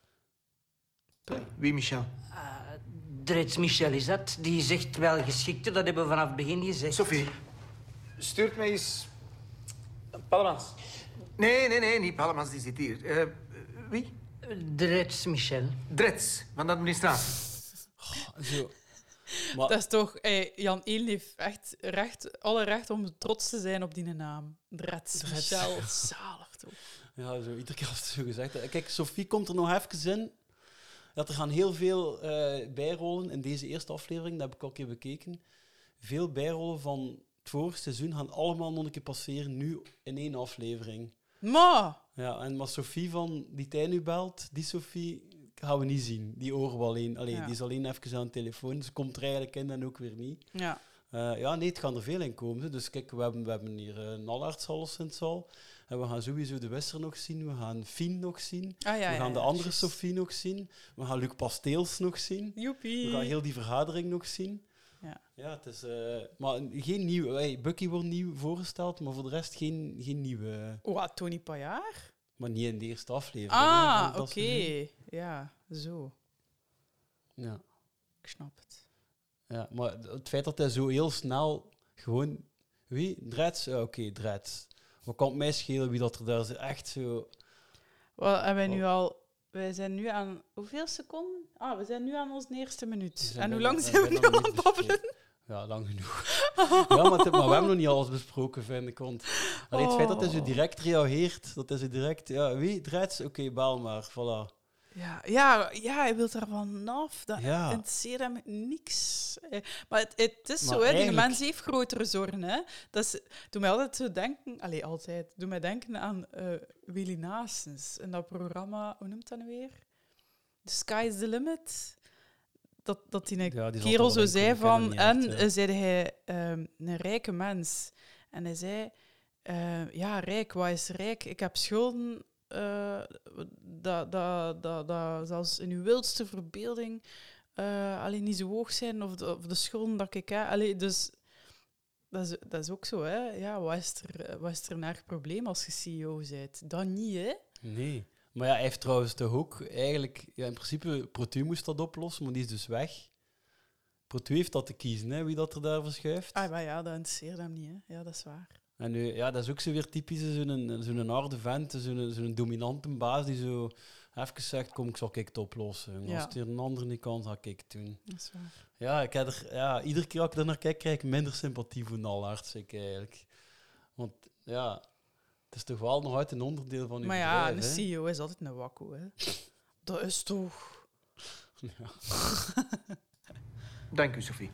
Wie, Michel? Drets Michel is dat. Die zegt wel geschikter, dat hebben we vanaf het begin gezegd. Sophie, stuurt mij eens... Pallemans. Nee, niet Pallemans, die zit hier. Wie? Drets Michel. Drets, van de administratie. Zo. Maar, Dat is toch... Jan Eelen heeft echt alle recht om trots te zijn op die naam. Drets Michel. Zalig, toch? ja, zo, iedere keer als het zo gezegd wordt. Kijk, Sophie komt er nog even in. Dat er gaan heel veel bijrollen in deze eerste aflevering. Dat heb ik al een keer bekeken. Veel bijrollen van het vorige seizoen gaan allemaal nog een keer passeren. Nu in 1 aflevering. Maar... Ja, maar Sophie van die tijd nu belt, die Sophie gaan we niet zien. Die horen we alleen. Allee, Ja. die is alleen even aan de telefoon. Ze komt er eigenlijk in en ook weer niet. Ja. Ja, nee, het gaan er veel in komen. Hè. Dus kijk, we hebben hier Nallarts alleszins al. En we gaan sowieso de Wisser nog zien. We gaan Fien nog zien. Ah, ja, We gaan ja, de ja, andere juist. Sophie nog zien. We gaan Luc Pasteels nog zien. Joepie. We gaan heel die vergadering nog zien. Ja. Ja, het is... maar geen nieuw... Bucky wordt nieuw voorgesteld, maar voor de rest geen nieuwe... Oh, Tony Paillard? Maar niet in de eerste aflevering. hè, Ah, van dat oké. seizoen. Ja, zo. Ja. Ik snap het. Ja, maar het feit dat hij zo heel snel gewoon... Wie? Dreds? Ja, oké, Dreds. Wat kan het mij schelen wie dat er daar is? Echt zo... Wel, en wij nu al... Wij zijn nu aan... Hoeveel seconden? We zijn nu aan onze eerste minuut. En hoe lang zijn we nu aan het babbelen? Ja, lang genoeg. Ja, maar we hebben nog niet alles besproken, vind ik. Want het feit dat hij zo direct reageert, dat hij zo direct... Ja, wie? Dreads? Oké, bel maar. Voilà. Ja, hij wil er vanaf. Dat Ja. interesseert hem niks. Maar het is Maar zo, hè. Die eigenlijk- mens heeft grotere zorgen. Hè. Dat is, doet mij altijd zo denken... Allee, altijd. Doet mij denken aan Willy Naessens. In dat programma... Hoe noemt dat nu weer? The Sky is the Limit. Dat die een Ja, die zal kerel er zo wel in zei komen, van... ik ken hem niet echt, ja. zei hij een rijke mens. En hij zei... ja, rijk, wat is rijk? Ik heb schulden... dat zelfs in uw wildste verbeelding alleen niet zo hoog zijn, of de schulden dat ik heb. Allee, dus dat is ook zo, hè. Ja, wat is er een erg probleem als je CEO bent? Dat niet, hè. Nee. Maar ja, hij heeft trouwens toch ook eigenlijk... Ja, in principe, Protu moest dat oplossen, maar die is dus weg. Protu heeft dat te kiezen, hè, wie dat er daar verschuift. Ah, maar ja, dat interesseert hem niet, hè. Ja, dat is waar. En nu, ja, dat is ook zo weer typisch zo'n harde vent, zo'n dominante baas die zo even zegt, kom, ik zal het oplossen. En Ja. als het hier een ander niet kan, ga ik het doen. Dat is waar. Ja, iedere keer als ik er naar kijk, krijg ik minder sympathie voor Nallarts, eigenlijk. Want ja, het is toch wel nog uit een onderdeel van uw Maar ja, bedrijf, een hè? CEO is altijd een wakko, hè. Dat is toch... Ja. Dank u, Sophie.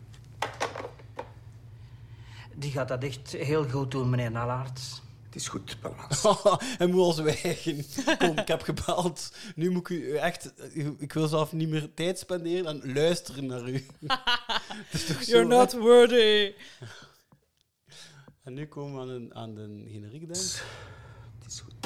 Die gaat dat echt heel goed doen, meneer Nalaerts. Het is goed, Palmans. Hij moet al zwijgen. Kom, ik heb gebeld. Nu moet ik u echt... Ik wil zelf niet meer tijd spenderen en luisteren naar u. Het is toch zo, You're not worthy. En nu komen we aan de generiek, denk ik. Het is goed.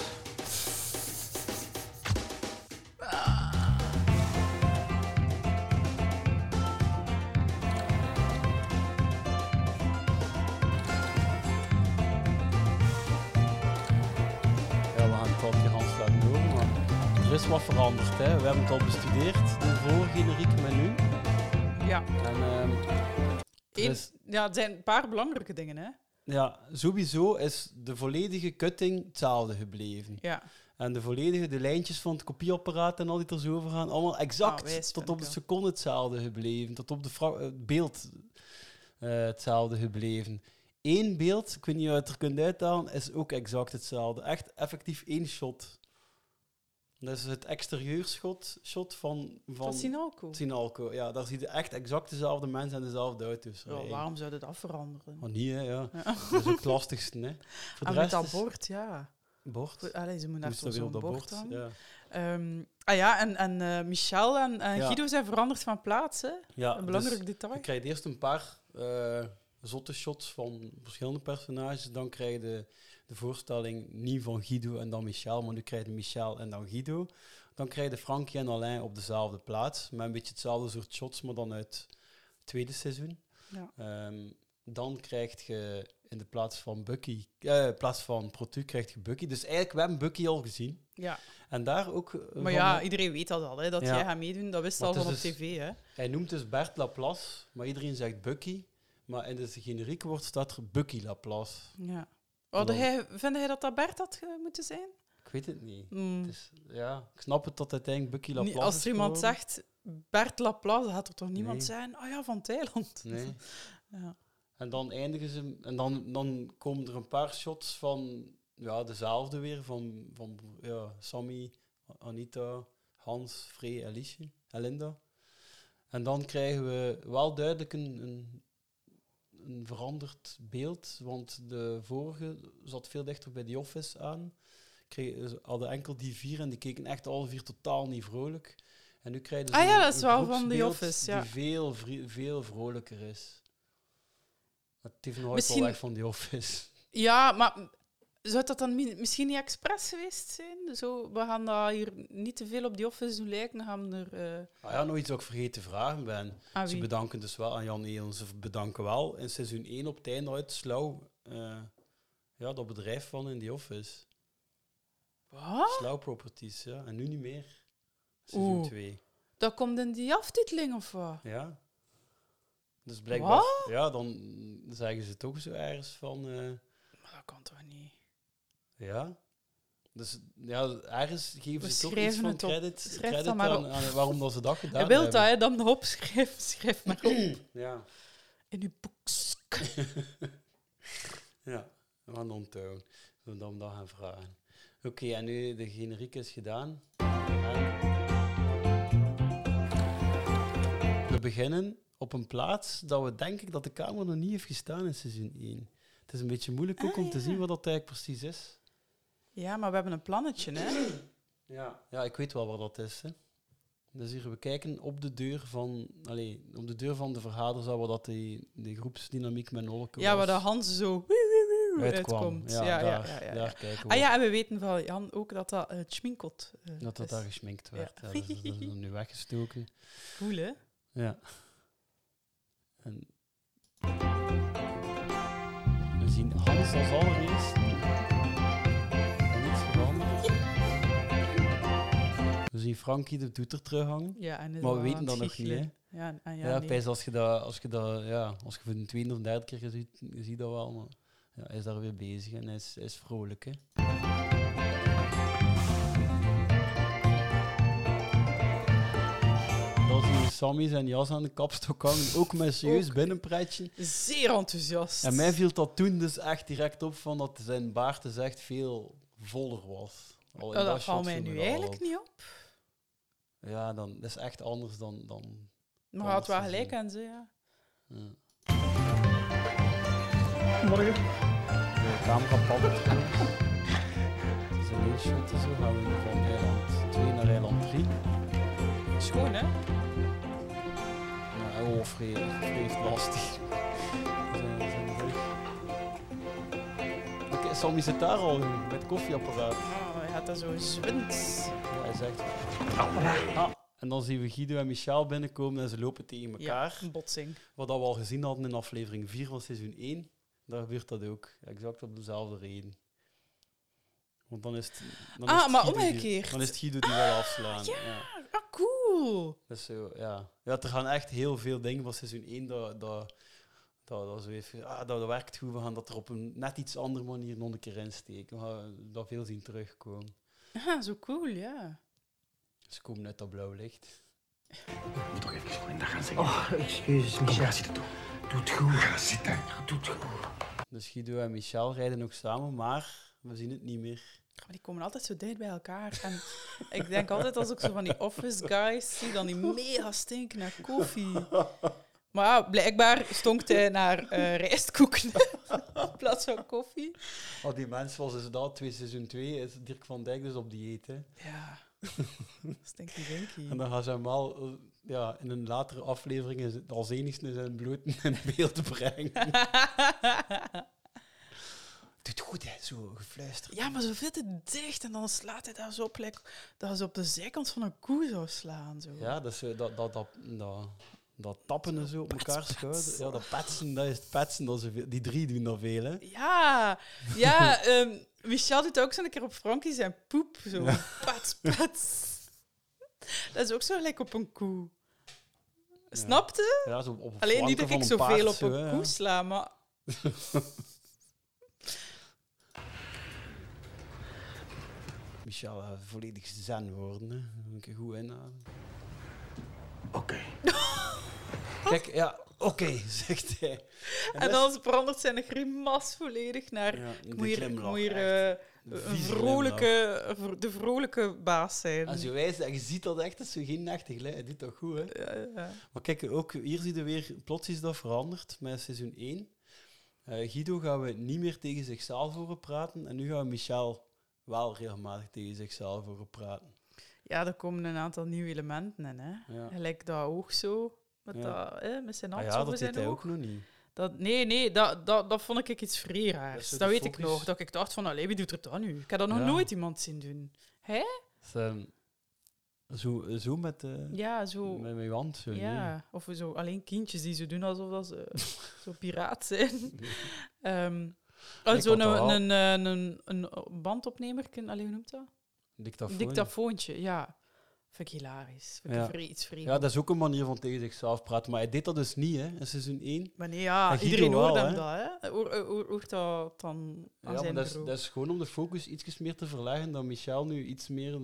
Ja, we gaan het al een keer Hans laten horen, maar er is wat veranderd. Hè. We hebben het al bestudeerd, de vorige generiek met nu. Ja. En Ja, het zijn een paar belangrijke dingen, hè. ja, sowieso is de volledige cutting hetzelfde gebleven. Ja. En de lijntjes van het kopieapparaat en al die er zo over gaan, allemaal exact wijs, tot vind op ik de wel. seconde hetzelfde gebleven. Tot op het beeld hetzelfde gebleven. Eén beeld, ik weet niet of je het er kunt uithalen, is ook exact hetzelfde. Echt effectief één shot. Dat is het exterieurshot van Sinalco. Sinalco. Ja, daar zie je echt exact dezelfde mensen en dezelfde auto's Ja, rijden. waarom zou je dat veranderen? Maar niet, hè, ja. Ja. Dat is ook het lastigste, hè. Voor En de met rest dat is... bord, ja. Bord. Allee, ze moeten Moest echt dat wel weer op zo'n dat bord bord, hangen. ja. En Michel en Ja. Guido zijn veranderd van plaats, hè. Ja, Een belangrijk dus detail. je krijgt eerst een paar zotte shots van verschillende personages. Dan krijg je de voorstelling niet van Guido en dan Michel, maar nu krijg je Michel en dan Guido. Dan krijg je Frankie en Alain op dezelfde plaats, met een beetje hetzelfde soort shots, maar dan uit het tweede seizoen. Ja. Dan krijg je in de plaats van Bucky, plaats van Protu, krijg je Bucky. Dus eigenlijk, we hebben Bucky al gezien. Ja. En daar ook... Maar ja, iedereen weet dat al, hè. Dat Ja. jij gaat meedoen, dat wist Maar al het van is op dus- tv, hè. Hij noemt dus Bert Laplace, maar iedereen zegt Bucky. Maar in de generiek woord staat er Bucky Laplace. Ja. Dan- Vind jij dat Bert had moeten zijn? Ik weet het niet. Hmm. Dus, ja, ik snap het dat uiteindelijk Bucky Laplace Als is er iemand geworden. zegt Bert Laplace, gaat er toch niemand Nee. zijn? Oh ja, van Thailand. Nee. Ja. En dan eindigen ze... En dan komen er een paar shots van... Ja, dezelfde weer. Van Sammy, Anita, Hans, Frey en Linda. En dan krijgen we wel duidelijk een veranderd beeld. Want de vorige zat veel dichter bij The Office aan. Ze hadden enkel die vier en die keken echt alle vier totaal niet vrolijk. En nu krijg je Ah ja, zo'n- dat is een wel van The groepsbeeld Office, ja. Die veel vrolijker is. Het heeft nog Misschien- wel weg van The Office. Ja, maar zou dat dan misschien niet expres geweest zijn? Zo, we gaan dat hier niet te veel op die Office doen lijken. Dan gaan we er... Ah ja, nog iets dat ik vergeten te vragen ben. aan Ze wie? bedanken dus wel aan Jan Elen. Ze bedanken wel in seizoen 1 op het einde uit Slow. Dat bedrijf van in The Office. Wat? Slow Properties, ja. En nu niet meer. Seizoen Oeh. 2. Dat komt in die aftiteling, of wat? Ja. Dus blijkbaar... Ja, dan zeggen ze toch zo ergens van... Maar dat kan toch niet? ja. Dus ja, ergens geven We ze toch schrijven iets van het op. credit, Schrijf credit dat maar aan waarom dat ze dat gedaan Hij wil hebben. dat, hè? Dan opschrijven. Schrijf maar op. Ja. in uw boeks. Ja, we gaan onthouden. We dan dat gaan vragen. Oké, en nu de generiek is gedaan. En we beginnen op een plaats dat we denken dat de camera nog niet heeft gestaan in seizoen 1. Het is een beetje moeilijk ook om te zien wat dat eigenlijk precies is. Ja, maar we hebben een plannetje, hè? Ja, ik weet wel waar dat is. Hè. Dus hier, we kijken op de deur van, de vergaderzaal waar dat die groepsdynamiek met Nolke Ja, waar was. de Hans zo uitkomt. Ja, Ja. daar kijken we. Ah ja, en we weten van Jan ook dat dat het schminkot Dat is. daar geschminkt werd. Ja. Ja, dat is nu weggestoken. Cool, hè? Ja. En we zien Hans als allereerst. Niets veranderd. We zien Frankie de toeter terughangen. Ja, en Maar we weten dat nog niet, hè. Ja, en Ja, nee. als je voor de tweede of derde keer ziet, je ziet dat wel, maar ja, hij is daar weer bezig en hij is vrolijk, hè. Dan zie je Sammy zijn jas aan de kapstok hangen, ook met een serieus Ook. binnenpretje. Zeer enthousiast. En mij viel dat toen dus echt direct op van dat zijn baard dus echt veel voller was. Al in dat shot valt mij viel nu me dat eigenlijk al op. niet op. Ja, dat is echt anders dan Maar had wel te gelijk zien. aan ze, ja. Ja. Morgen. De camera paddelt. Het is een shot en zo. Gaan we van eiland 2 naar eiland 3. Schoon, hè? Ja, vreemd lastig. We zijn terug. Oké, Sammy zit daar al met het koffieapparaat. Oh, hij had dat zo zwint. Ja, hij zegt... En dan zien we Guido en Michel binnenkomen en ze lopen tegen elkaar. Ja, een botsing. Wat we al gezien hadden in aflevering 4 van seizoen 1, daar gebeurt dat ook. Exact op dezelfde reden. Want dan is het... Dan is het maar Guido die- omgekeerd. Dan is het Guido die wil afslaan. Ja. Ja. Ah, cool. Dus zo, ja. Ja, er gaan echt heel veel dingen van seizoen 1 dat zo heeft... dat werkt goed. We gaan dat er op een net iets andere manier nog een keer insteken. We gaan dat veel zien terugkomen. Ah, zo cool, ja. Ze komen uit dat blauw licht. Moet toch even gewoon in dat gaan zeggen. Oh, excuses, Michel. Ga zitten toe. Doe het goed. Ga zitten. Doe het goed. Dus Guido en Michel rijden ook samen, maar we zien het niet meer. Maar die komen altijd zo dicht bij elkaar. En ik denk altijd als ik zo van die office guys zie, dan die mega stinken naar koffie. Maar ja, blijkbaar stonk hij naar rijstkoeken in plaats van koffie. Oh, die mensen was dus dat, seizoen 2 is Dirk van Dijk dus op dieet. Hè. Ja, stinky dinky. En dan gaan ze hem al in een latere aflevering als enigste zijn bloten in beeld brengen. Doet goed, hè, zo gefluisterd. Ja, maar zo veel te dicht en dan slaat hij daar zo op, dat ze op de zijkant van een koe zou slaan. Zo. Ja, dus dat tappen en zo op elkaar schouder. Ja, dat petsen, dat is het petsen. Dat is die 3 doen dat veel, hè. Ja, Michel doet ook zo een keer op Frankie zijn poep. Zo, pats. Dat is ook zo gelijk op een koe. Snapte? Ja, zo op Alleen niet dat ik zoveel op een hè. koe sla, maar... Michel gaat volledig zen worden, hè. Een keer goed inademen. Oké. Kijk, ja, oké, zegt hij. En dan verandert zijn grimas volledig naar... Ja, Ik moet hier echt. een Vieze de vrolijke baas zijn. Als je wijst, en je ziet dat echt, dat is zo geen nachtig geluid. Hij doet dat goed, hè. Ja. Maar kijk, ook hier zie je weer, plots is dat veranderd met seizoen 1. Guido gaan we niet meer tegen zichzelf horen praten. En nu gaan we Michel wel regelmatig tegen zichzelf horen praten. Ja, er komen een aantal nieuwe elementen in. Hè. Ja. Gelijk dat oog zo, met, Ja. met zijn Ah hand ja, zo dat voor zijn deed hij oog. ook nog niet. Nee, dat vond ik iets vrij Dat raars. is zo Dat de weet ik focus. nog. Dat ik dacht van, allee, wie doet er dat nu? Ik heb dat nog Ja. nooit iemand zien doen. Hè? Zo met Ja, zo... met mijn wand. Zo, Ja, of zo alleen kindjes die zo doen alsof dat ze zo piraat zijn. Ik Zo'n had dat wel. een bandopnemer, hoe noemt dat? Dictafoon. Dictafoontje, ja. Vind ik hilarisch. Vind ik Ja. iets vrij. Ja, dat is ook een manier van tegen zichzelf praten. Maar hij deed dat dus niet, hè, in seizoen 1. Maar nee, ja, En Guido iedereen hoort wel, hem hè? dat, hè. Hoort dat dan aan Ja, zijn maar bureau. dat is gewoon om de focus iets meer te verleggen, dat Michel nu iets meer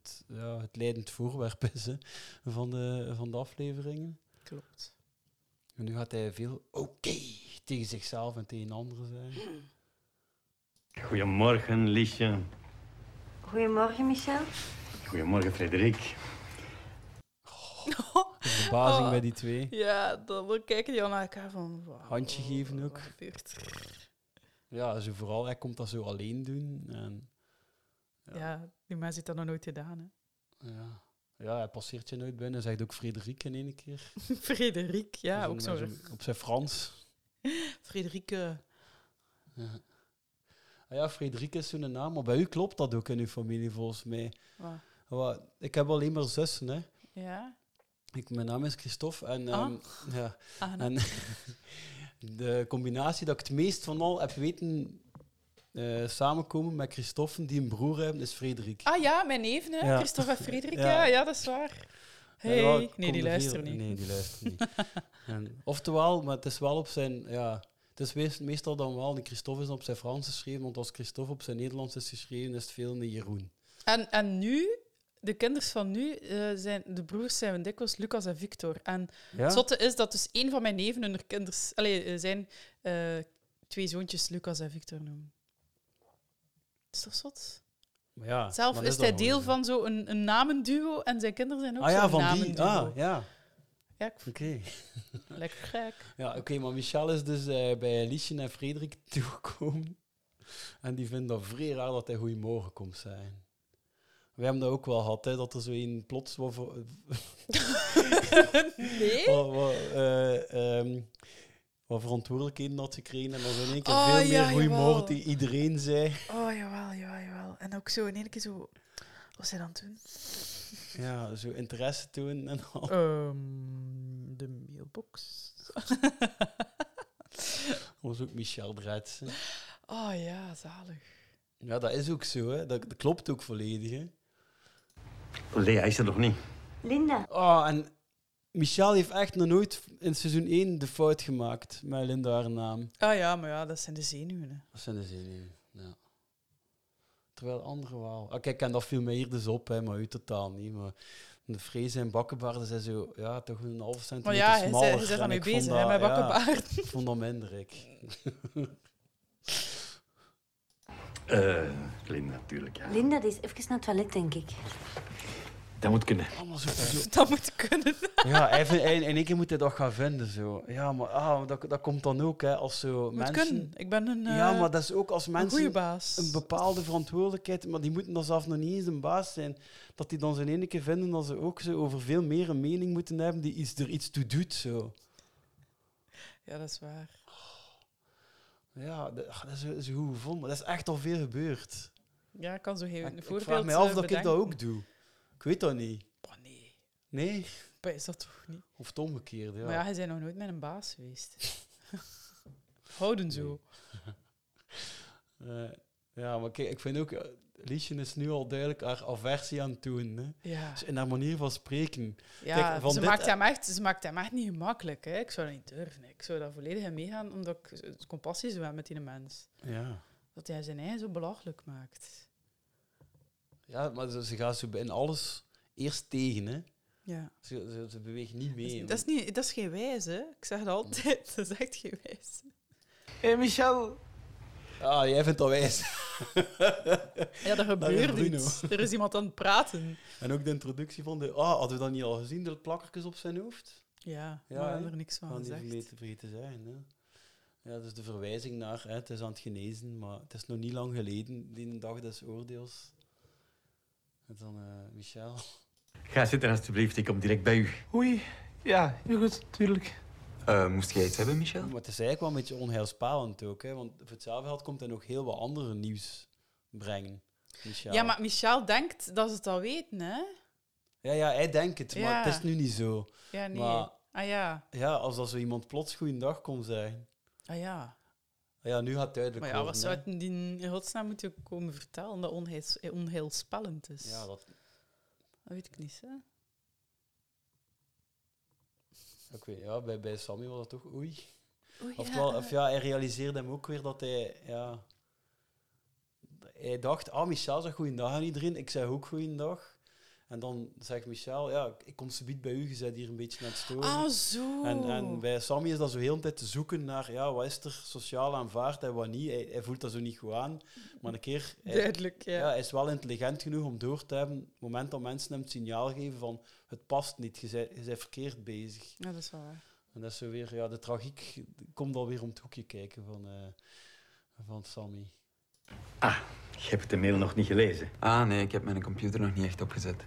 het leidend voorwerp is, hè, van de afleveringen. Klopt. En nu gaat hij veel oké tegen zichzelf en tegen anderen zeggen. Goedemorgen, Liesje. Goedemorgen, Michel. Goedemorgen, Frederik. De verbazing bij die twee. Ja, dan kijken die al naar elkaar van... wow, Handje geven ook. wat gebeurt er? Ja, zo vooral, hij komt dat zo alleen doen. En, Ja, die mensen heeft dat nog nooit gedaan. Hè. ja, hij passeert je nooit binnen. Zegt ook Frederik in één keer. Frederik, ja, ook zo. Op zijn Frans. Frederike. Ja. Ja, Frederik is zo'n naam, maar bij u klopt dat ook in uw familie volgens mij. Ik heb alleen maar zussen, hè. Ja? Mijn naam is Christophe en, ja. Anna. En de combinatie dat ik het meest van al heb weten samenkomen met Christophe, die een broer hebben, is Frederik. Ah ja, mijn neven, hè? Ja. Christophe en Frederik. Ja. Ja, dat is waar. Hey. Ja, Nee, die luisteren niet. Nee, die luisteren niet. Oftewel, maar het is wel op zijn... Ja, het is meestal dan wel, die Christophe is op zijn Frans geschreven, want als Christophe op zijn Nederlands is geschreven, is het veel een Jeroen. En nu, de kinders van nu, de broers zijn dikwijls Lucas en Victor. En het zotte is dat dus één van mijn neven hun kinders... zijn twee zoontjes Lucas en Victor noemen. Is dat zot? Ja, Zelf is hij deel van zo'n namenduo en zijn kinderen zijn ook zo'n namenduo. Ja. Ja, Oké. lekker gek. Ja, oké, maar Michel is dus bij Liesje en Frederik toegekomen. En die vindt dat vrij raar dat hij goeiemorgen komt zijn. Wij hebben dat ook wel gehad, hè, dat er zo een plots... Nee? Wat verantwoordelijkheden had gekregen en dan in één keer Oh, veel ja, meer goeiemorgen jawel. tegen iedereen zei. Oh, jawel. En ook zo in één keer zo... Wat was hij dan toen? Ja, zo interesse tonen en al. De mailbox. Dat was ook Michel Dretsen. Oh ja, zalig. Ja, dat is ook zo, hè. Dat klopt ook volledig, hè. Lea is er nog niet. Linda. Oh, en Michel heeft echt nog nooit in seizoen 1 de fout gemaakt met Linda haar naam. Ah ja, maar ja, dat zijn de zenuwen. Hè. Dat zijn de zenuwen, ja. Terwijl anderen wel... Ah, kijk, en dat viel mij hier dus op, hè, maar u totaal niet. Maar de Vrees en bakkenbaarden zijn zo, ja, toch een half centimeter Maar ja, smaller. hij zit En daarmee ik vond bezig, dat- hè, met ja, bakkenbaarden. ik vond dat minder, ik. Linda, natuurlijk. Ja. Linda, die is even naar het toilet, denk ik. Dat moet kunnen. Allemaal zo... Dat moet kunnen. Ja, in één keer moet hij dat gaan vinden, zo. Ja, maar dat komt dan ook, hè, als zo Moet mensen... kunnen. Ik ben een Ja, maar dat is ook als een goede mensen baas. een bepaalde verantwoordelijkheid, maar die moeten dan zelf nog niet eens een baas zijn, dat die dan zo in één keer vinden dat ze ook zo over veel meer een mening moeten hebben die er iets toe doet, zo. Ja, dat is waar. Ja, dat is een goed gevonden, maar dat is echt al veel gebeurd. Ja, ik kan zo geen Ik voorbeeld vraag me af dat ik bedenken. dat ook doe. Ik weet dat niet. Oh, nee. Nee? Is dat toch niet? Of het omgekeerde, ja. Maar ja, hij is nog nooit met een baas geweest. Houden zo. Ja, maar kijk, ik vind ook... Liesje is nu al duidelijk haar aversie aan het doen. Hè. Ja, Dus in haar manier van spreken. ja Kijk, van ze, dit- maakt hem echt niet gemakkelijk. Hè. Ik zou dat niet durven. Ik zou daar volledig in meegaan, omdat ik compassie zou hebben met die mens. Ja. Dat hij zijn eigen zo belachelijk maakt. Ja, maar ze gaat zo in alles eerst tegen, hè. Ja. Ze beweegt niet mee. Dat is geen wijs, hè. Ik zeg het altijd. Dat is echt geen wijs. Hé, Michel. Ah, jij vindt dat wijs. Ja, er gebeurt Bruno. iets. Er is iemand aan het praten. En ook de introductie van de... Ah, hadden we dat niet al gezien, de plakkertjes op zijn hoofd? Ja, Ja, we hebben hè. er niks van Kan die gezegd. vergeten zijn, hè. Ja, dus de verwijzing naar... Hè, het is aan het genezen, maar het is nog niet lang geleden, die dag des oordeels. En dan Michel. Ga zitten alstublieft, ik kom direct bij u. Oei. Ja, heel goed, tuurlijk. Moest jij iets hebben, Michel? Maar het is eigenlijk wel een beetje onheilspellend ook, hè, want voor hetzelfde geld komt hij nog heel wat andere nieuws brengen. Michel. Ja, maar Michel denkt dat ze het al weten, hè? Ja, hij denkt het, maar Ja. het is nu niet zo. Ja, nee. Maar- Ah ja. Ja, als dat zo iemand plots goeiedag komt zeggen. Ah ja. Ja, nu gaat het duidelijk Maar ja, wat worden, zou hè. het in godsnaam moeten komen vertellen dat onheilspellend is? Ja, dat... Dat weet ik niet, hè? Ik weet, ja, bij Sammy was dat toch oei. Oei, Of ja, hij realiseerde hem ook weer dat hij... Ja, hij dacht, Michel zegt goeiedag aan iedereen. Ik zeg ook goeiedag. En dan zegt Michel, ja, ik kom subiet bij u, je bent hier een beetje aan het storen. Ah, zo. En bij Sammy is dat zo heel de tijd te zoeken naar, ja, wat is er sociaal aanvaard en wat niet. Hij voelt dat zo niet goed aan. Maar een keer... Duidelijk, ja. Hij is wel intelligent genoeg om door te hebben, op het moment dat mensen hem het signaal geven van, het past niet, je bent verkeerd bezig. Ja, dat is wel waar. En dat is zo weer, ja, de tragiek komt alweer om het hoekje kijken van Sammy. Ah, je hebt de mail nog niet gelezen. Ah, nee, ik heb mijn computer nog niet echt opgezet.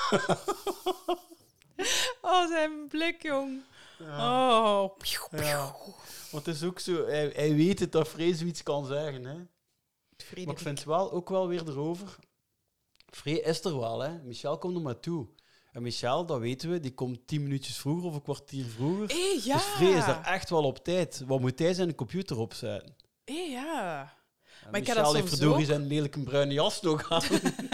Oh, zijn blik, jong. Oh. Ja. Want het is ook zo, hij weet het dat Free zoiets kan zeggen, hè. Maar ik vind het wel, ook wel weer erover. Free is er wel, hè. Michel komt er maar toe. En Michel, dat weten we, die komt 10 minuutjes vroeger of een kwartier vroeger. Ja. Dus Free is er echt wel op tijd. Wat moet hij zijn computer opzetten? Ja. En Maar ik heb Michel dat heeft soms verdorie ook. zijn lelijke bruine jas nog aan.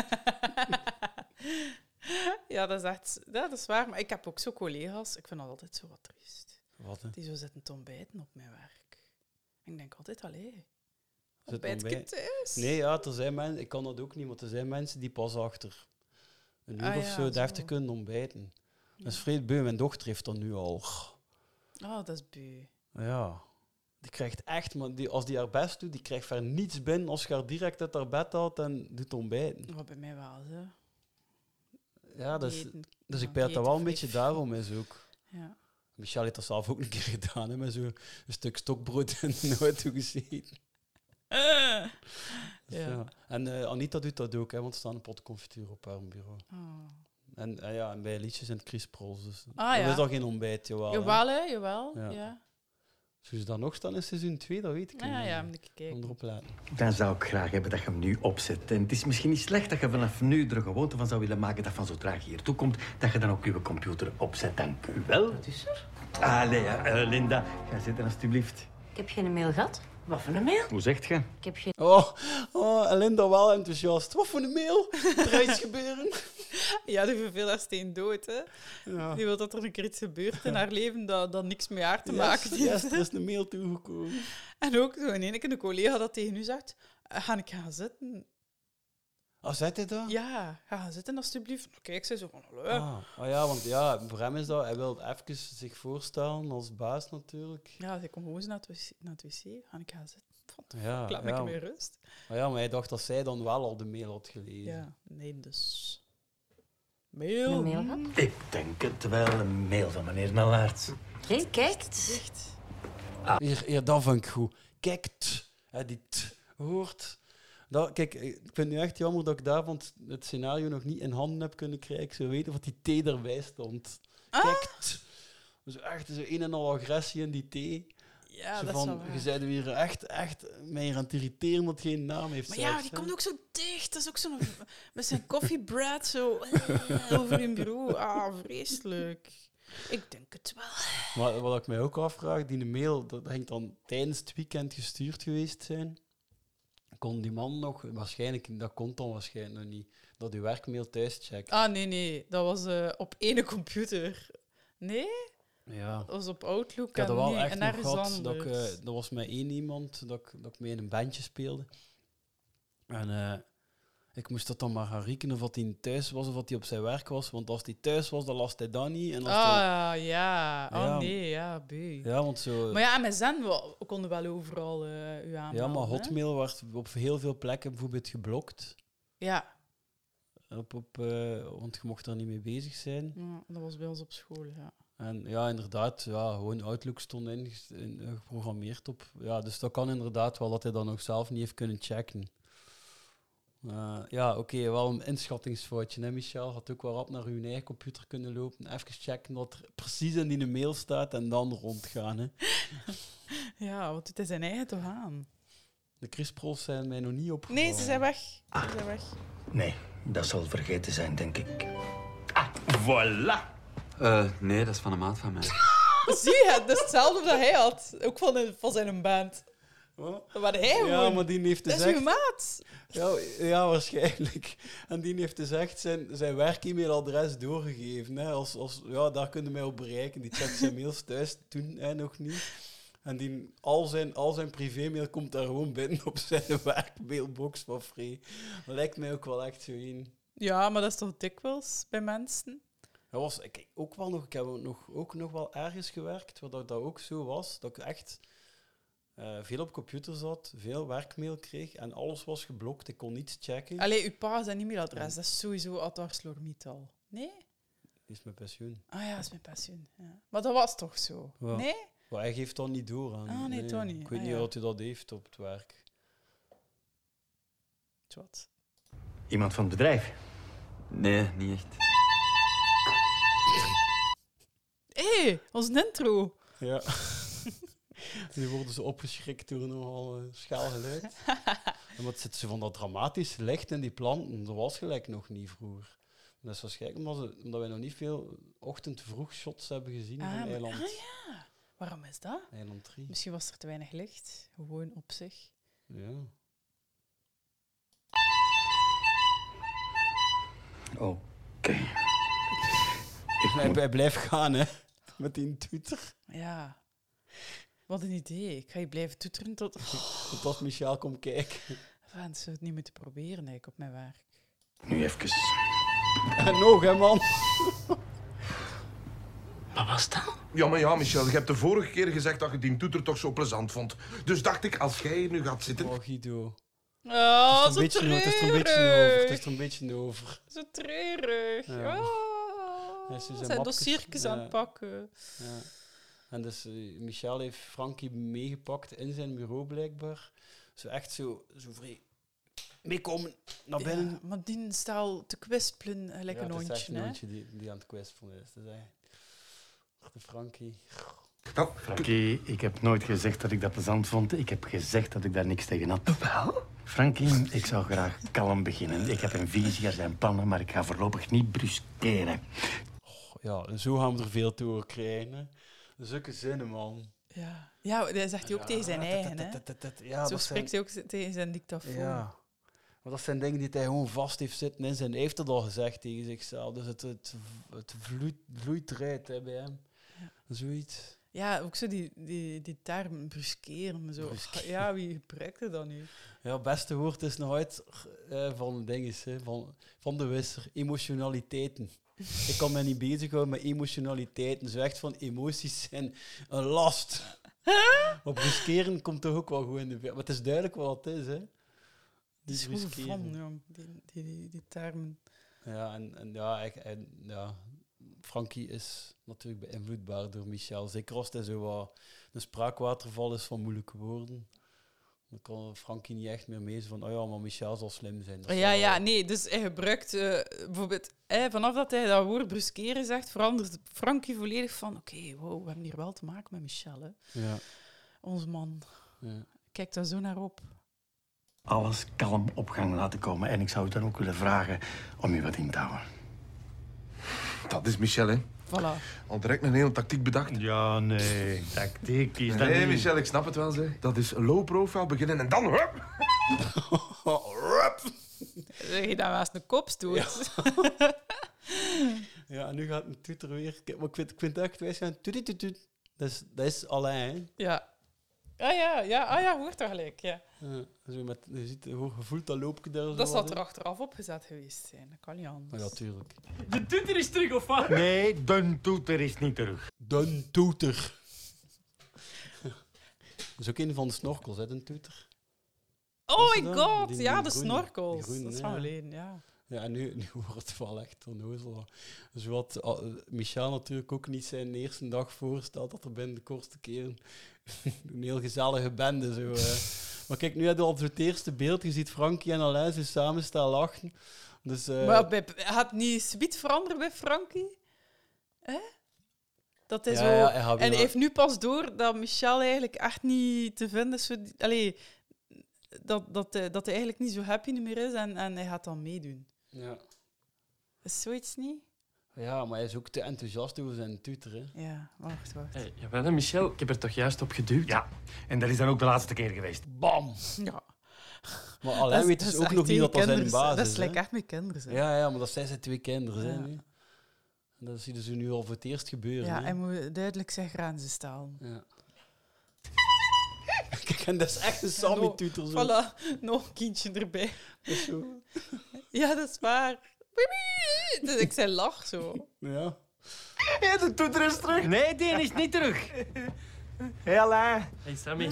Ja, dat is echt... Ja, dat is waar. Maar ik heb ook zo collega's. Ik vind dat altijd zo wat triest. Wat, hè? Die zo zitten te ontbijten op mijn werk. Ik denk altijd, allee... Zit Ontbijtje ontbijt? thuis. Nee, ja, er zijn mensen, ik kan dat ook niet, maar er zijn mensen die pas achter een uur of zo deftig kunnen ontbijten. Dat is vreed beu. Mijn dochter heeft dat nu al. Oh, dat is beu. Ja. Die krijgt echt, maar als die haar best doet, die krijgt ver niets binnen als je haar direct uit haar bed haalt en doet ontbijten. Oh, bij mij wel, hè. Ja, dus ik ja, weet dat wel een dieet beetje of- daarom is ook. Ja. Michel heeft dat zelf ook een keer gedaan, hè, met zo'n stuk stokbrood in de auto gezeten. Dus Ja. ja. En Anita doet dat ook, hè, want er staat een pot confituur op haar bureau. Oh. En, ja, en bij liedjes in het Chris Prols. Dus Ah, dat ja. is al geen ontbijt, jawel. Jawel, hè. Jawel. Ja. Ja. Zou ze dat nog staan in seizoen 2? Dat weet ik niet. Ja, moet ik kijken. Om erop letten. Dan zou ik graag hebben dat je hem nu opzet. En het is misschien niet slecht dat je vanaf nu er een gewoonte van zou willen maken dat van zodra je hier toe komt, dat je dan ook je computer opzet. Dank u wel. Wat is er? Allee, Linda, ga zitten alstublieft. Ik heb geen mail gehad. Wat voor een mail? Hoe zegt je? Ik heb geen... Oh, Linda wel enthousiast. Wat voor een mail? Er gaat iets gebeuren. Ja, die verveelt haar steen dood, hè. Ja. Die wil dat er een keer iets gebeurt in haar leven dat niks met haar te maken heeft. Yes, er is een mail toegekomen. En ook zo in één keer een collega dat tegen u zegt, ga ik gaan zitten? Oh, zet hij dat? Ja, ga gaan zitten alstublieft. Dan kijkt ze zo van, hallo. Oh ja, want ja, voor hem is dat... Hij wil even zich voorstellen als baas natuurlijk. Ja, ze komt gewoon naar het wc. Ga ik gaan zitten? Ja, Laat ja. me meer rust. Maar ja, maar hij dacht dat zij dan wel al de mail had gelezen. Ja, nee, dus... Mail. Een mail gehad? Ik denk het wel, een mail van meneer Nallaert. Hé, kijk. Dicht. Hier, dat vind ik goed. Kijk, hè, die hoort. Dat, kijk, ik vind het nu echt jammer dat ik daarvan het scenario nog niet in handen heb kunnen krijgen. Ik zou weten wat die T erbij stond. Kijk, zo echt zo een en al agressie in die T. Ja, Zo dat van, is wel waar. je bent weer echt mij aan het irriteren dat geen naam heeft. Maar zelfs, ja, die hè. komt ook zo dicht. Dat is ook zo'n... met zijn koffiebread zo over hun bureau. Ah, vreselijk. Ik denk het wel. Maar wat ik mij ook afvraag, die mail, dat hangt dan tijdens het weekend gestuurd geweest zijn. Kon die man nog, waarschijnlijk, dat kon dan waarschijnlijk nog niet, dat uw werkmail thuis checkt. Ah, nee. Dat was op ene computer. Nee? Ja. Dat was op Outlook Ik heb dat wel nee, echt en nog ergens gehad. Dat, anders. dat was met één iemand dat ik mee in een bandje speelde. En ik moest dat dan maar gaan rekenen of dat hij thuis was of dat hij op zijn werk was. Want als hij thuis was, dan las hij dat niet. En als hij... Ja. Oh, Ja. nee, ja, beu. Ja, want zo... Maar ja, MSN we konden wel overal u aanmelden. Ja, maar hè? Hotmail werd op heel veel plekken bijvoorbeeld geblokt. Ja. Want je mocht daar niet mee bezig zijn. Ja, dat was bij ons op school, ja. En ja, inderdaad, ja, gewoon Outlook stond geprogrammeerd op. Ja, dus dat kan inderdaad wel dat hij dan nog zelf niet heeft kunnen checken. Ja, oké, wel een inschattingsfoutje, hè, Michel? Had ook wel rap naar uw eigen computer kunnen lopen. Even checken wat er precies in die mail staat en dan rondgaan. Hè. Ja, wat doet hij zijn eigen toch aan? De Chris Prols zijn mij nog niet opgevallen. Nee, ze zijn weg. Ze zijn weg. Nee, dat zal vergeten zijn, denk ik. Voilà! Nee, dat is van een maat van mij. Zie je, dat is hetzelfde dat hij had. Ook van zijn band. Wat? Dat was hij Ja, gewoon. maar die heeft Dat dus is uw echt... maat. Ja, waarschijnlijk. En die heeft dus echt zijn werk-e-mailadres doorgegeven. Hè. Ja, daar kunnen we mij op bereiken. Die checkt zijn mails thuis toen nog niet. En al zijn privémail komt daar gewoon binnen op zijn werkmailbox van Free. Dat lijkt mij ook wel echt zo een. Ja, maar dat is toch dikwijls bij mensen? Ik heb ook nog wel ergens gewerkt, waar dat ook zo was, dat ik echt veel op computer zat, veel werkmail kreeg en alles was geblokt. Ik kon niets checken. Allee, uw pa zijn e-mailadres, dat is sowieso ArcelorMittal. Nee? Die is mijn pensioen. Ah ja, dat is mijn pensioen. Ja. Maar dat was toch zo? Ja. Nee? Maar hij geeft dat niet door aan. Ah, nee, toch niet. Ik weet Ah, niet ja. wat hij dat heeft op het werk. Wat? Iemand van het bedrijf? Nee, niet echt. Hé, onze intro. Ja. Die worden zo opgeschrikt door nogal schaal geluid. En wat zit ze van dat dramatische licht in die planten? Dat was gelijk nog niet vroeger. Dat is waarschijnlijk omdat wij nog niet veel ochtend-vroeg shots hebben gezien van eiland. Ja. Waarom is dat? Eiland 3. Misschien was er te weinig licht. Gewoon op zich. Ja. Oké. Hij blijft gaan, hè. Met die Twitter. Ja. Wat een idee. Ik ga je blijven toeteren tot... Tot Michel komt kijken. Enfin, zou het niet moeten proberen eigenlijk op mijn werk. Nu even. En nog, hè, man. Wat was dat? Ja, maar ja, Michel, je hebt de vorige keer gezegd dat je die toeter toch zo plezant vond. Dus dacht ik, als jij hier nu gaat zitten... Oh, Guido. Oh, Het is er een beetje over. Zo treurig. Ja. Oh, Hij is dus zijn mapjes. dossiertjes aan het pakken. Ja. En dus Michel heeft Frankie meegepakt in zijn bureau, blijkbaar. Zo echt zo vrij meekomen naar binnen. Ja, maar die staat al te kwispelen, gelijk een het is echt hondje. een Hè? hondje die aan het kwispelen is. Dus de Frankie. Frankie, ik heb nooit gezegd dat ik dat plezant vond. Ik heb gezegd dat ik daar niks tegen had. Wel? Frankie, ik zou graag kalm beginnen. Ik heb een visie, er zijn plannen, maar ik ga voorlopig niet bruskeren. Ja, en zo gaan we er veel toe krijgen. Hè. Zulke zinnen, man. Ja. Ja, dat zegt hij ook tegen zijn eigen. Hè? Ja, Zo spreekt hij ook tegen zijn dictafoon. Ja. Maar dat zijn dingen die hij gewoon vast heeft zitten in zijn... Hij heeft het al gezegd tegen zichzelf. Dus het vloeit eruit hè, bij hem. Ja. Zoiets. Ja, ook zo die term bruskeren. Zo. Ja, wie gebruikte dat nu? Ja, het beste woord is nog uit van dinges, hè, van de wisser. Emotionaliteiten. Ik kan me niet bezighouden met emotionaliteiten. Zo echt van emoties zijn een last. Maar bruskeren komt toch ook wel goed in de buurt. Maar het is duidelijk wat het is, hè. Die is goed van, jong. Die termen. Ja, ja, Frankie is natuurlijk beïnvloedbaar door Michel. Zeker als hij zo wat een spraakwaterval is van moeilijke woorden. Dan kan Frankie niet echt meer mee. Zo van, oh ja, maar Michel zal slim zijn. Nee. Dus hij gebruikt bijvoorbeeld... vanaf dat hij dat woord bruskeren zegt, verandert Frankie volledig van... Oké, wow, we hebben hier wel te maken met Michel, hè. Ja. Onze man. Ja. Kijk daar zo naar op. Alles kalm op gang laten komen. En ik zou het dan ook willen vragen om je wat in te houden. Dat is Michel, hè. Voilà. Al direct een hele tactiek bedacht. Ja, nee. Tactiek is dat Nee, niet. Michel, ik snap het wel, zeg. Dat is low profile beginnen en dan... Hup. Zeg je dan naast een kopstoot? Ja, en nu gaat een Twitter weer... Maar ik vind het echt wijs gaan... Dat is Alain, hè. Ja. Ja, hoort toch gelijk, ja. Zo met, je voelt dat loopje daar zo. Dat wat zal er in. achteraf opgezet geweest zijn. Dat kan niet anders. Ja, tuurlijk. De toeter is terug, of wat? Nee, de toeter is niet terug. De toeter. Dat is ook een van de snorkels, hè, de toeter. Oh Is my dat dan? god, Die ja, de groene, snorkels. die groene, Dat is ja. van geleden, ja. Ja, en nu wordt het wel echt onnozel. Dus wat Michel natuurlijk ook niet zijn eerste dag voorstelt, dat er binnen de kortste keren een heel gezellige bende zo. Maar kijk, nu heb je al het eerste beeld. Je ziet Frankie en Alain zo samen staan lachen. Dus, Maar gaat niet subiet veranderen bij Frankie? Hè? Dat hij Ja, zo... ja, hij gaat en hij weer- heeft nu pas door dat Michel eigenlijk echt niet te vinden is. Allee, dat hij eigenlijk niet zo happy meer is en hij gaat dan meedoen. ja. Is zoiets niet? Ja, maar hij is ook te enthousiast over zijn tutor, hè. Ja, wacht. Hey, jawel, hè, Michel, ik heb er toch juist op geduwd? Ja, en dat is dan ook de laatste keer geweest. Bam! Ja. Maar Alain weet dus ook nog niet dat dat zijn baas Dat is, is hè. like echt met kinderen. Hè. Ja, maar dat zijn zijn twee kinderen, hè, Ja. nu. En dat zie je dus nu al voor het eerst gebeuren, Ja, hè. hij moet duidelijk zijn grenzen stellen. Ja. Kijk, en dat is echt een Sammy-tutor, zo. Voilà, nog een kindje erbij. Dat is zo. Ja, dat is waar. Dus ik zei lach zo. Ja. Hé, de toeter is terug. Nee, die is niet terug. Hé, Alain. Hey Sammy.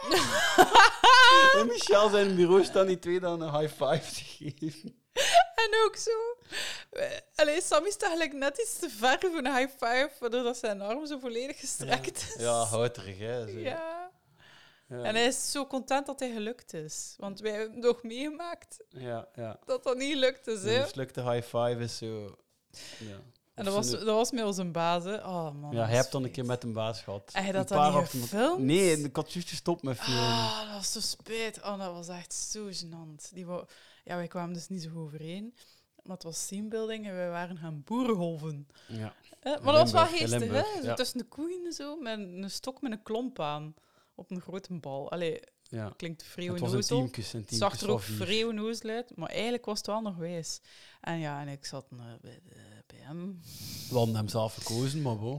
En Michel zijn bureau staan die twee dan een high five te geven. En ook zo. Allee, Sammy staat eigenlijk net iets te ver voor een high five, waardoor dat zijn arm zo volledig gestrekt is. Ja, houterig, hè. Zo. Ja. Ja. En hij is zo content dat hij gelukt is. Want wij hebben nog meegemaakt Ja, ja. dat dat niet lukt is, Een hè. mislukte high five is zo... Ja. En dat was met onze baas, hè. Oh, man. Ja, hij hebt dan een keer met een baas gehad. Heb je dat Een dan paar niet achter gefilmd? Nee, ik had juist gestopt met filmen. Ah, dat was zo spijt. Oh, dat was echt zo gênant. Ja, wij kwamen dus niet zo overeen. Maar het was teambuilding en wij waren gaan boerengolven. Ja. Maar dat was wel Limburg, in geestig, hè? Limburg, Zo ja. tussen de koeien zo, met een stok met een klomp aan. Op een grote bal. Allee, Ja. klinkt Het vreeuwen was een nozel. teamkes. Het zag er ook vreeuwenozel uit, maar eigenlijk was het wel nog wijs. En ja, en ik zat bij hem. We hadden hem zelf gekozen, maar bon.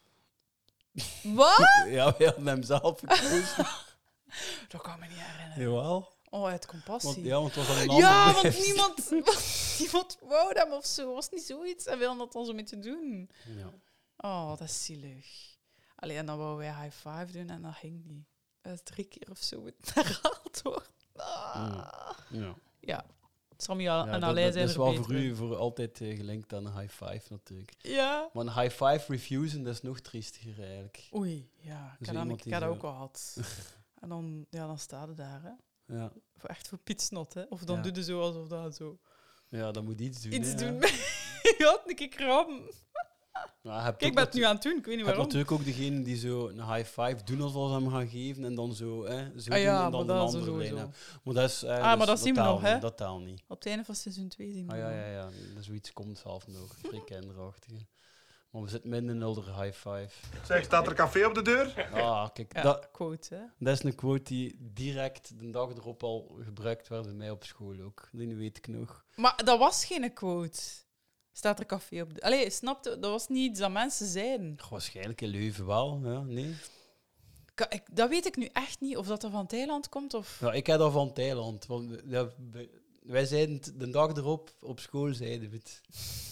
Wat? Ja, we hadden hem zelf gekozen. Dat kan me niet herinneren. Jawel. Oh, uit compassie. Want het was al een Ja, ander want lijst. niemand wou hem of zo. Was niet zoiets en wilde dat dan zo mee te doen. Ja. Oh, dat is zielig. Allee, en dan wouden wij high five doen en dat ging niet. Dat is 3 keer of zo het herhaald wordt. Ah. Ja. Ja, Sammy en Ja, Alain dat zijn is er wel beter voor in. u voor altijd gelinkt aan een high five natuurlijk. Ja. Maar een high five refusen, dat is nog triestiger eigenlijk. Oei, ja. Ik Zo heb iemand die dat zo- ook al gehad. En dan staat het daar, hè. Ja, Echt voor pietsnot, hè. Of dan Ja. doe je zo alsof dat zo... ja dat moet iets doen. Iets hè, doen. ja. Je had een keer krabben. Ja, je hebt Kijk, ik ook ben het nu aan het doen. Ik weet niet Je hebt waarom. natuurlijk ook degene die zo een high five doen alsof ze hem gaan geven en dan zo, zo Ah doen ja, en dan maar een dat is andere sowieso. lijn. Hè. Maar dat is, Maar dat zien we taalt nog, hè? niet, dat taalt niet. Op het einde van seizoen 2 zien we Ah ja, dat. ja, ja. Zoiets komt zelf nog. Vrij kinderachtige. Maar we zitten midden in een oudere high five. Zeg, staat er café op de deur? Ah, kijk, Ja, dat, quote, hè. dat is een quote die direct de dag erop al gebruikt werd bij mij op school ook. Die weet ik nog. Maar dat was geen quote. Staat er café op de... Allee, snapte? Dat was niet iets dat mensen zeiden. Waarschijnlijk in Leuven wel, ja, nee. Dat weet ik nu echt niet, of dat er van Thailand komt, of... Ja, ik heb dat van Thailand. Want, ja, wij zeiden het de dag erop op school, zeiden we het.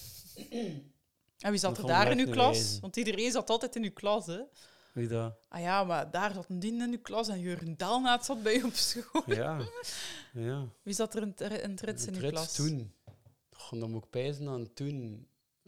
En wie zat Dat er vond ik daar in echt uw een klas? wijze. Want iedereen zat altijd in uw klas, hè. Wie dat? Ah ja, maar daar zat een dien in uw klas en Jurgen Delnaat zat bij je op school. Ja, ja. Wie zat er in trits in uw Trits klas? toen. Goh, dan moet ik pijzen aan toen.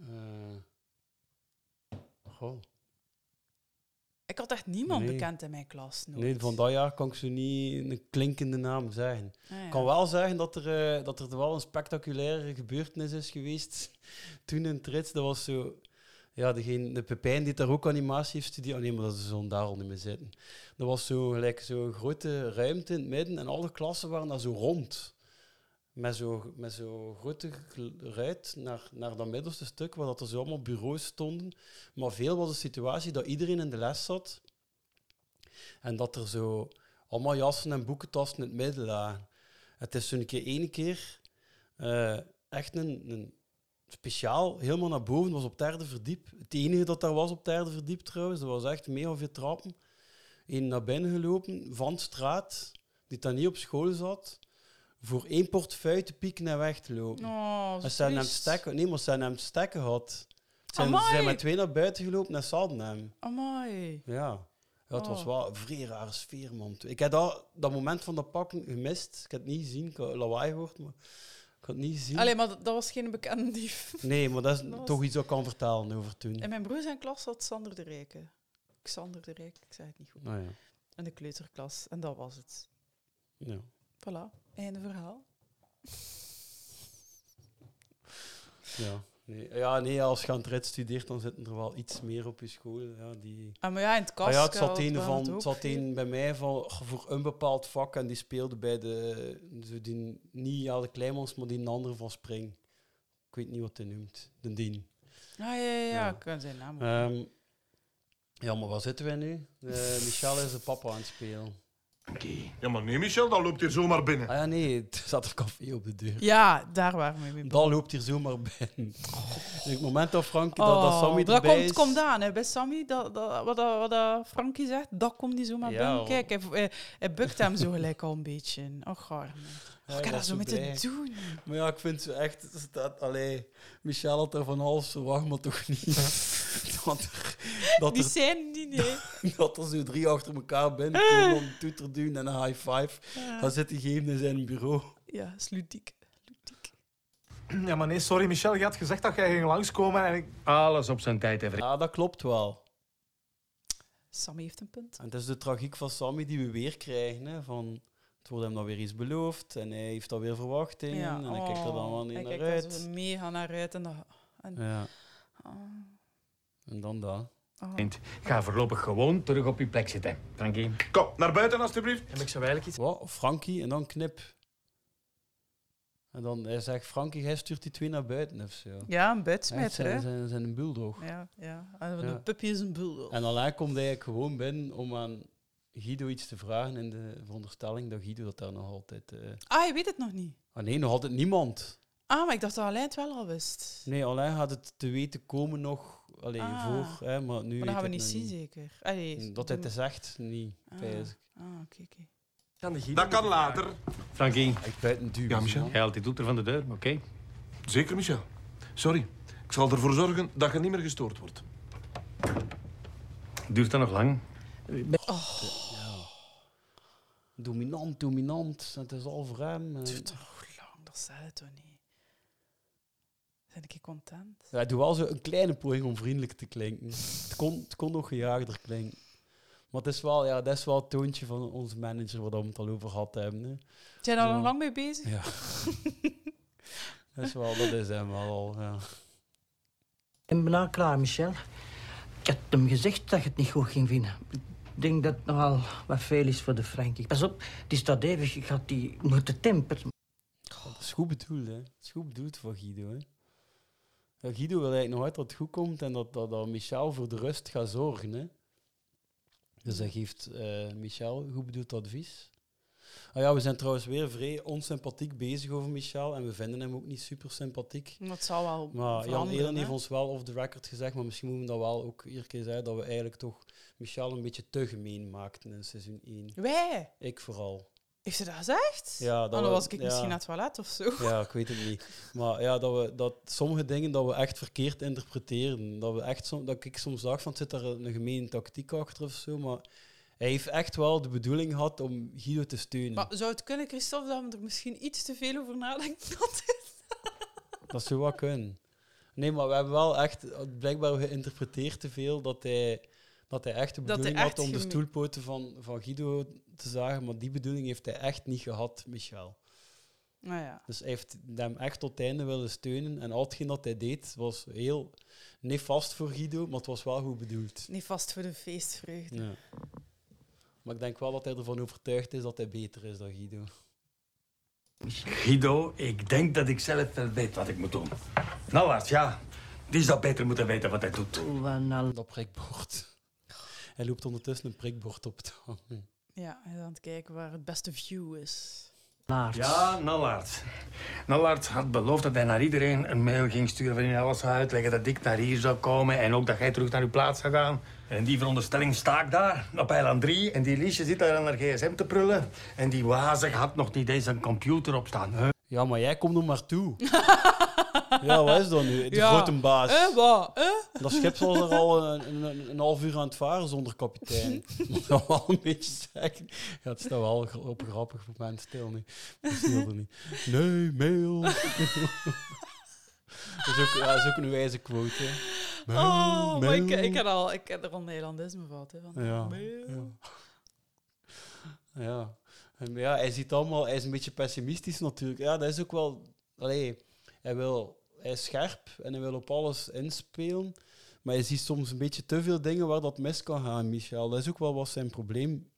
Goh. Ik had echt niemand Nee. bekend in mijn klas. Nooit. Nee, van dat jaar kan ik zo niet een klinkende naam zeggen. Ah, ja. Ik kan wel zeggen dat er wel een spectaculaire gebeurtenis is geweest toen in Trits. Dat was zo... Ja, de Pepijn die daar ook animatie heeft gestudeerd. Oh nee, maar dat is zo'n daar al niet meer zitten. Dat was zo gelijk zo'n grote ruimte in het midden en alle klassen waren daar zo rond. Met zo'n grote ruit naar dat middelste stuk, waar dat er zo allemaal bureaus stonden. Maar veel was de situatie dat iedereen in de les zat en dat er zo allemaal jassen en boekentassen in het midden lagen. Het is zo'n keer echt een speciaal helemaal naar boven, was op het derde verdiep. Het enige dat daar was op het derde verdiep trouwens, dat was echt mega veel trappen. Eén naar binnen gelopen, van de straat, die dan niet op school zat, voor 1 portefeuille te pieken en weg te lopen. Oh, En ze hebben hem te triest. stekken, nee, maar ze hebben hem te stekken gehad. Ze Amai. zijn met 2 naar buiten gelopen en ze hadden hem. Amai. Ja. Ja, het was Oh. wel een vrij rare sfeer, man. Ik heb dat moment van dat pakken gemist. Ik heb het niet gezien. Ik had lawaai gehoord, maar ik had het niet gezien. Allee, maar dat was geen bekende dief. Nee, maar dat is Dat was- toch iets wat ik kan vertellen over toen. In mijn broer zijn klas zat Sander de Rijke. Xander de Rijke, ik zei het niet goed. Nou ja. In de kleuterklas. En dat was het. Ja. Voilà, einde verhaal. Ja. Nee, als je aan het rit studeert, dan zitten er wel iets meer op je school. Ja, Maar ja, in het kast... Ah ja, het zat een bij mij voor een bepaald vak en die speelde bij niet de Kleimans, maar die een andere van Spring. Ik weet niet wat hij noemt. De Dien. Ja, ik kan zijn naam ook. Ja, maar waar zitten wij nu? Michel is de papa aan het spelen. Ja, maar nee, Michel, dan loopt hier zomaar binnen. Ah ja, nee, er zat een café op de deur. Ja, daar waren we mee. Dan loopt hier zomaar binnen. Dus het moment dat Frankie, dat Sammy dat erbij is... komt aan, hè. Bij Sammy, wat Frankie zegt, dat komt hij zo maar binnen. Kijk, hij bukt hem zo gelijk al een beetje in. Och, arme. Ik heb dat zo mee te doen. Maar ja, ik vind zo echt... Michel had er van alles verwacht, maar toch niet. Die zijn die, nee. Dat er zo 3 achter elkaar binnenkomen om een toeter doen en een high five. Ja. Dan zit hij gegeven in zijn bureau. Ja, sludiek. Ja, maar nee, sorry, Michel. Je had gezegd dat jij ging langskomen en ik... Alles op zijn tijd, hè, vriend. Ja, dat klopt wel. Sammy heeft een punt. En het is de tragiek van Sammy die we weer krijgen. Hè, van, het wordt hem dan weer iets beloofd en hij heeft dan weer verwachtingen. Ja. En hij kijkt er dan wel niet hij naar kijkt er uit. zo mega naar uit. Ja. En dan dat. Ga voorlopig gewoon terug op je plek zitten. Frankie. Kom, naar buiten alstublieft. Heb ik zo eigenlijk iets? Wat? Frankie en dan knip. En dan hij zegt Frankie, hij stuurt die 2 naar buiten of zo. Ja, een buitensmijter, hè. Zijn een bulldog. Ja. En een puppy is een bulldog. En alleen komt hij eigenlijk gewoon binnen om aan Guido iets te vragen in de veronderstelling dat Guido dat daar nog altijd... Je weet het nog niet. Nee, nog altijd niemand. Maar ik dacht dat Alain het wel al wist. Nee, Alain gaat het te weten komen nog voor, hè, maar nu Maar dat gaan we weet niet het nog zien, zeker. Dat hij het is echt niet, pijs ik. Oké. Dat kan later. Frankie. Ik buiten een duw. Ja, Michel? Hij haalt die toeter van de deur, oké? Zeker, Michel. Sorry. Ik zal ervoor zorgen dat je niet meer gestoord wordt. Duurt dat nog lang? Dominant. Het is al voor hem. Het duurt toch lang, dat zei het toch niet. Ben ik content? Ja, doe wel zo een kleine poging om vriendelijk te klinken. Het kon nog gejaagder klinken. Maar het is wel, dat is wel het toontje van onze manager waar we het al over gehad hebben. Hè. Zijn je daar al lang mee bezig? Ja. dat is hem wel al, ja. Ik ben bijna klaar, Michel. Ik had hem gezegd dat je het niet goed ging vinden. Ik denk dat het nogal wat veel is voor de Frankie. Pas op, die staat even, je gaat die moeten temperen. Dat is goed bedoeld, hè. Dat is goed bedoeld voor Guido, hè. Ja, Guido wil eigenlijk nog uit dat het goed komt en dat Michel voor de rust gaat zorgen, hè. Dus hij geeft Michel goed bedoeld advies. We zijn trouwens weer vrij onsympathiek bezig over Michel en we vinden hem ook niet super sympathiek. Dat zal wel Maar Jan veranderen, Elen heeft hè? ons wel off the record gezegd, maar misschien moeten we dat wel ook hier keer zeggen, dat we eigenlijk toch Michel een beetje te gemeen maakten in seizoen 1. Wij? Ik vooral. Heeft ze dat gezegd? Ja, dan was ik misschien naar het toilet of zo. Ja, ik weet het niet. Maar ja, dat sommige dingen dat we echt verkeerd interpreteren. Dat ik soms dacht van, zit daar een gemene tactiek achter of zo, maar hij heeft echt wel de bedoeling gehad om Guido te steunen. Maar zou het kunnen, Christophe, dat we er misschien iets te veel over nadenken? Dat zou wel kunnen. Nee, maar we hebben wel echt blijkbaar geïnterpreteerd te veel dat hij echt de bedoeling had om de stoelpoten van Guido te zagen, maar die bedoeling heeft hij echt niet gehad, Michel. Ja. Dus hij heeft hem echt tot het einde willen steunen en al hetgeen dat hij deed was heel nefast voor Guido, maar het was wel goed bedoeld. Nefast voor de feestvreugde. Ja. Maar ik denk wel dat hij ervan overtuigd is dat hij beter is dan Guido. Guido, ik denk dat ik zelf wel weet wat ik moet doen. Nallard, ja. Die zou beter moeten weten wat hij doet. Dat prikbord. Hij loopt ondertussen een prikbord op te hangen. Ja, hij is aan het kijken waar het beste view is. Ja, Nallard. Nallard had beloofd dat hij naar iedereen een mail ging sturen waarin hij alles zou uitleggen, dat ik naar hier zou komen en ook dat jij terug naar uw plaats zou gaan. En die veronderstelling sta ik daar, op eiland 3. En die Liesje zit daar aan haar gsm te prullen. En die wazig had nog niet eens een computer op staan. Huh? Ja, maar jij komt er maar toe. Ja, wat is dat nu? De grote baas. Wat? Dat schip was er al een half uur aan het varen zonder kapitein. Moet dat wel een beetje zeggen. Ja, het staat wel op een grappig moment stil nu. Dat is er niet. Nee, mail. Dat is ook een wijze quote. Hè. Mail, maar ik heb er al Nederlandisme gehad. Ja. Ja. En ja, hij ziet allemaal, hij is een beetje pessimistisch natuurlijk. Ja, dat is ook wel. Allee, hij is scherp en hij wil op alles inspelen. Maar je ziet soms een beetje te veel dingen waar dat mis kan gaan, Michel. Dat is ook wel wat zijn probleem.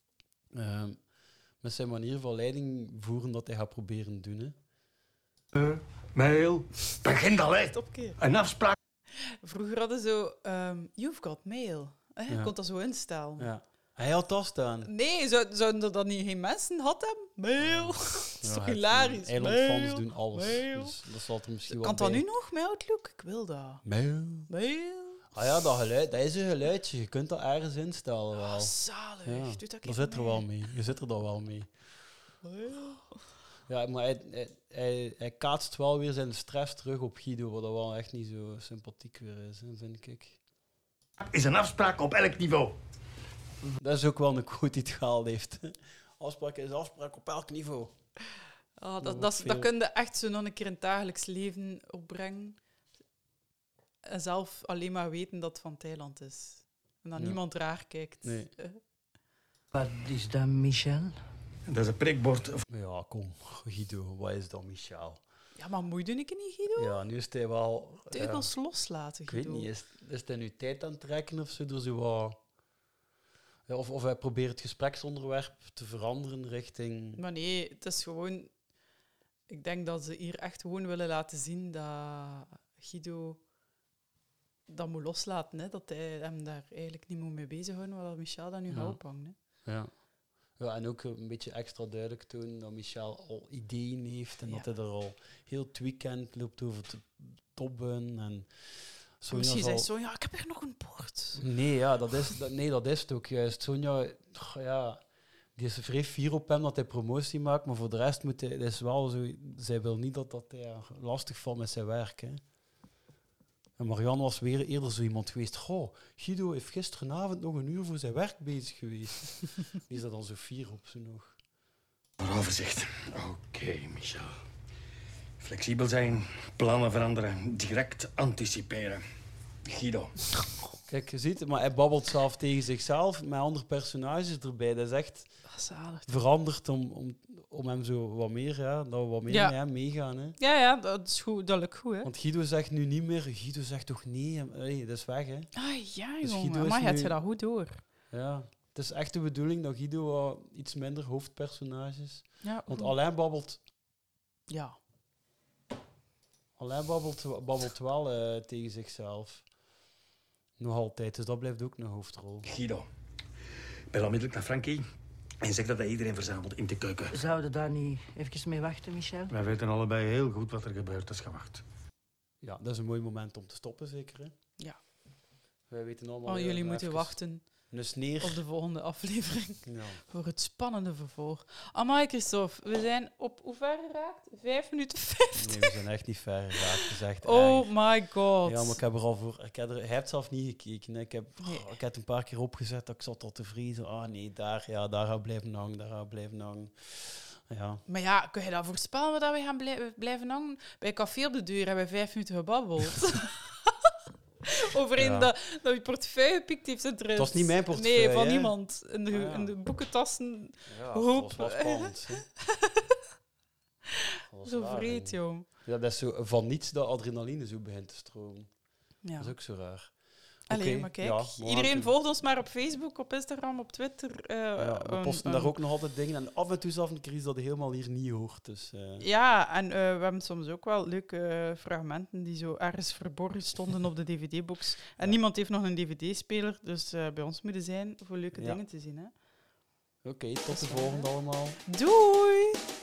Met zijn manier van leiding voeren dat hij gaat proberen doen. Hè. Mail. Begin al, hè. Een afspraak. Vroeger hadden ze zo... you've got mail. Je Ja. kon dat zo instellen. Ja. Hij had dat staan. Nee, zouden er dan niet geen mensen gehad hebben? Mail. Dat is toch hilarisch? Eilandfans Mail. doen alles. Mail. Dus dat zal er misschien Kan wel dat bij. nu nog, mijn Outlook? Ik wil dat. Mail. Ah ja, dat geluid, dat is een geluidje. Je kunt dat ergens instellen wel. Zalig. Ja, Doe dat daar even zit er mee. wel mee. Je zit er dan wel mee. Ja, maar hij kaatst wel weer zijn stress terug op Guido, wat dat wel echt niet zo sympathiek weer is, hè, vind ik. Is een afspraak op elk niveau. Dat is ook wel een quote die het gehaald heeft. Afspraak is afspraak op elk niveau. Ah, Dat dat kun je echt zo nog een keer in het dagelijks leven opbrengen. En zelf alleen maar weten dat het van Thailand is. En dat Ja. niemand raar kijkt. Nee. Wat is dat, Michel? Dat is een prikbord. Ja, kom, Guido, wat is dat, Michel? Ja, maar moeide ik niet, Guido? Ja, nu is hij wel... Teugels loslaten, ik weet Guido. niet, is hij nu tijd aan het trekken of zo? Door zo wat... Ja, of hij probeert het gespreksonderwerp te veranderen richting... Maar nee, het is gewoon... Ik denk dat ze hier echt gewoon willen laten zien dat Guido dat moet loslaten. Hè? Dat hij hem daar eigenlijk niet moet mee bezighouden, waar Michel dat nu Ja. ophangt. Hè? Ja. Ja, en ook een beetje extra duidelijk tonen dat Michel al ideeën heeft en Ja. dat hij er al heel het weekend loopt over te tobben. En Sonja Misschien zei zal- Sonja, ik heb hier nog een bord. Nee, ja, dat is het ook juist. Sonja, ja, die is vrij fier op hem dat hij promotie maakt, maar voor de rest moet hij, dat is wel zo, zij wil niet dat hij haar lastig valt met zijn werk. Hè. En Marianne was weer eerder zo iemand geweest. Goh, Guido heeft gisteravond nog 1 uur voor zijn werk bezig geweest. Die is er dan zo fier op, zo nog. Maar overzicht. Oké, Michel. Flexibel zijn, plannen veranderen, direct anticiperen. Guido. Kijk, je ziet het, maar hij babbelt zelf tegen zichzelf, met andere personages erbij. Dat is echt Zalig. veranderd om hem zo wat meer, ja, dat we wat meer Ja. met hem meegaan. Hè. Ja, dat is goed, dat lukt goed. Hè? Want Guido zegt nu niet meer, Guido zegt toch nee, hey, dat is weg. Hè. Ah ja, Dus jongen. Guido is Maar je hebt nu- je dat goed door. Ja, het is echt de bedoeling dat Guido wat iets minder hoofdpersonages. Ja, Want goed. Alain babbelt Ja. babbelt wel tegen zichzelf. Nog altijd, dus dat blijft ook een hoofdrol. Guido. Bel onmiddellijk naar Frankie en zeg dat hij iedereen verzamelt in de keuken. Zouden daar niet even mee wachten, Michel? Wij weten allebei heel goed wat er gebeurt, dus gewacht. Ja, dat is een mooi moment om te stoppen, zeker. Hè? Ja. Wij weten allemaal... Oh, jullie even moeten wachten een sneer. op de volgende aflevering. Ja. Voor het spannende vervolg. Amai, Christophe, we zijn op hoe ver geraakt? 5 minuten 50. Nee, we zijn echt niet ver geraakt. Het is echt Oh erg. my god. Ja, maar ik heb er al voor... Hij heeft zelf niet gekeken. Hè. Ik heb het een paar keer opgezet, dat ik zat al te vriezen. Ah nee, daar gaan we blijven hangen, daar gaan we blijven hangen. Ja. Maar ja, kun je dat voorspellen dat we gaan blijven hangen? Bij Café op de Deur hebben we 5 minuten gebabbeld. Over een Ja. dat je portefeuille gepikt heeft. Het was niet mijn portefeuille, Nee, van hè? niemand. In de, Ah, ja. in de boekentassen. Ja, hoop. dat was wel spannend. Hè. Dat was Zo raar, vreed, hè. joh. Ja, dat is zo van niets dat adrenaline zo begint te stromen. Ja. Dat is ook zo raar. Allee, Oké, maar kijk, ja, we gaan iedereen doen. volgt ons maar op Facebook, op Instagram, op Twitter. Ja, we posten daar ook nog altijd dingen. En af en toe zelf een keer iets dat je helemaal hier niet hoort. Dus, Ja, en we hebben soms ook wel leuke fragmenten die zo ergens verborgen stonden op de dvd-box. En niemand heeft nog een dvd-speler, dus bij ons moeten zijn voor leuke Ja. dingen te zien. Hè? Oké, tot de volgende allemaal. Doei!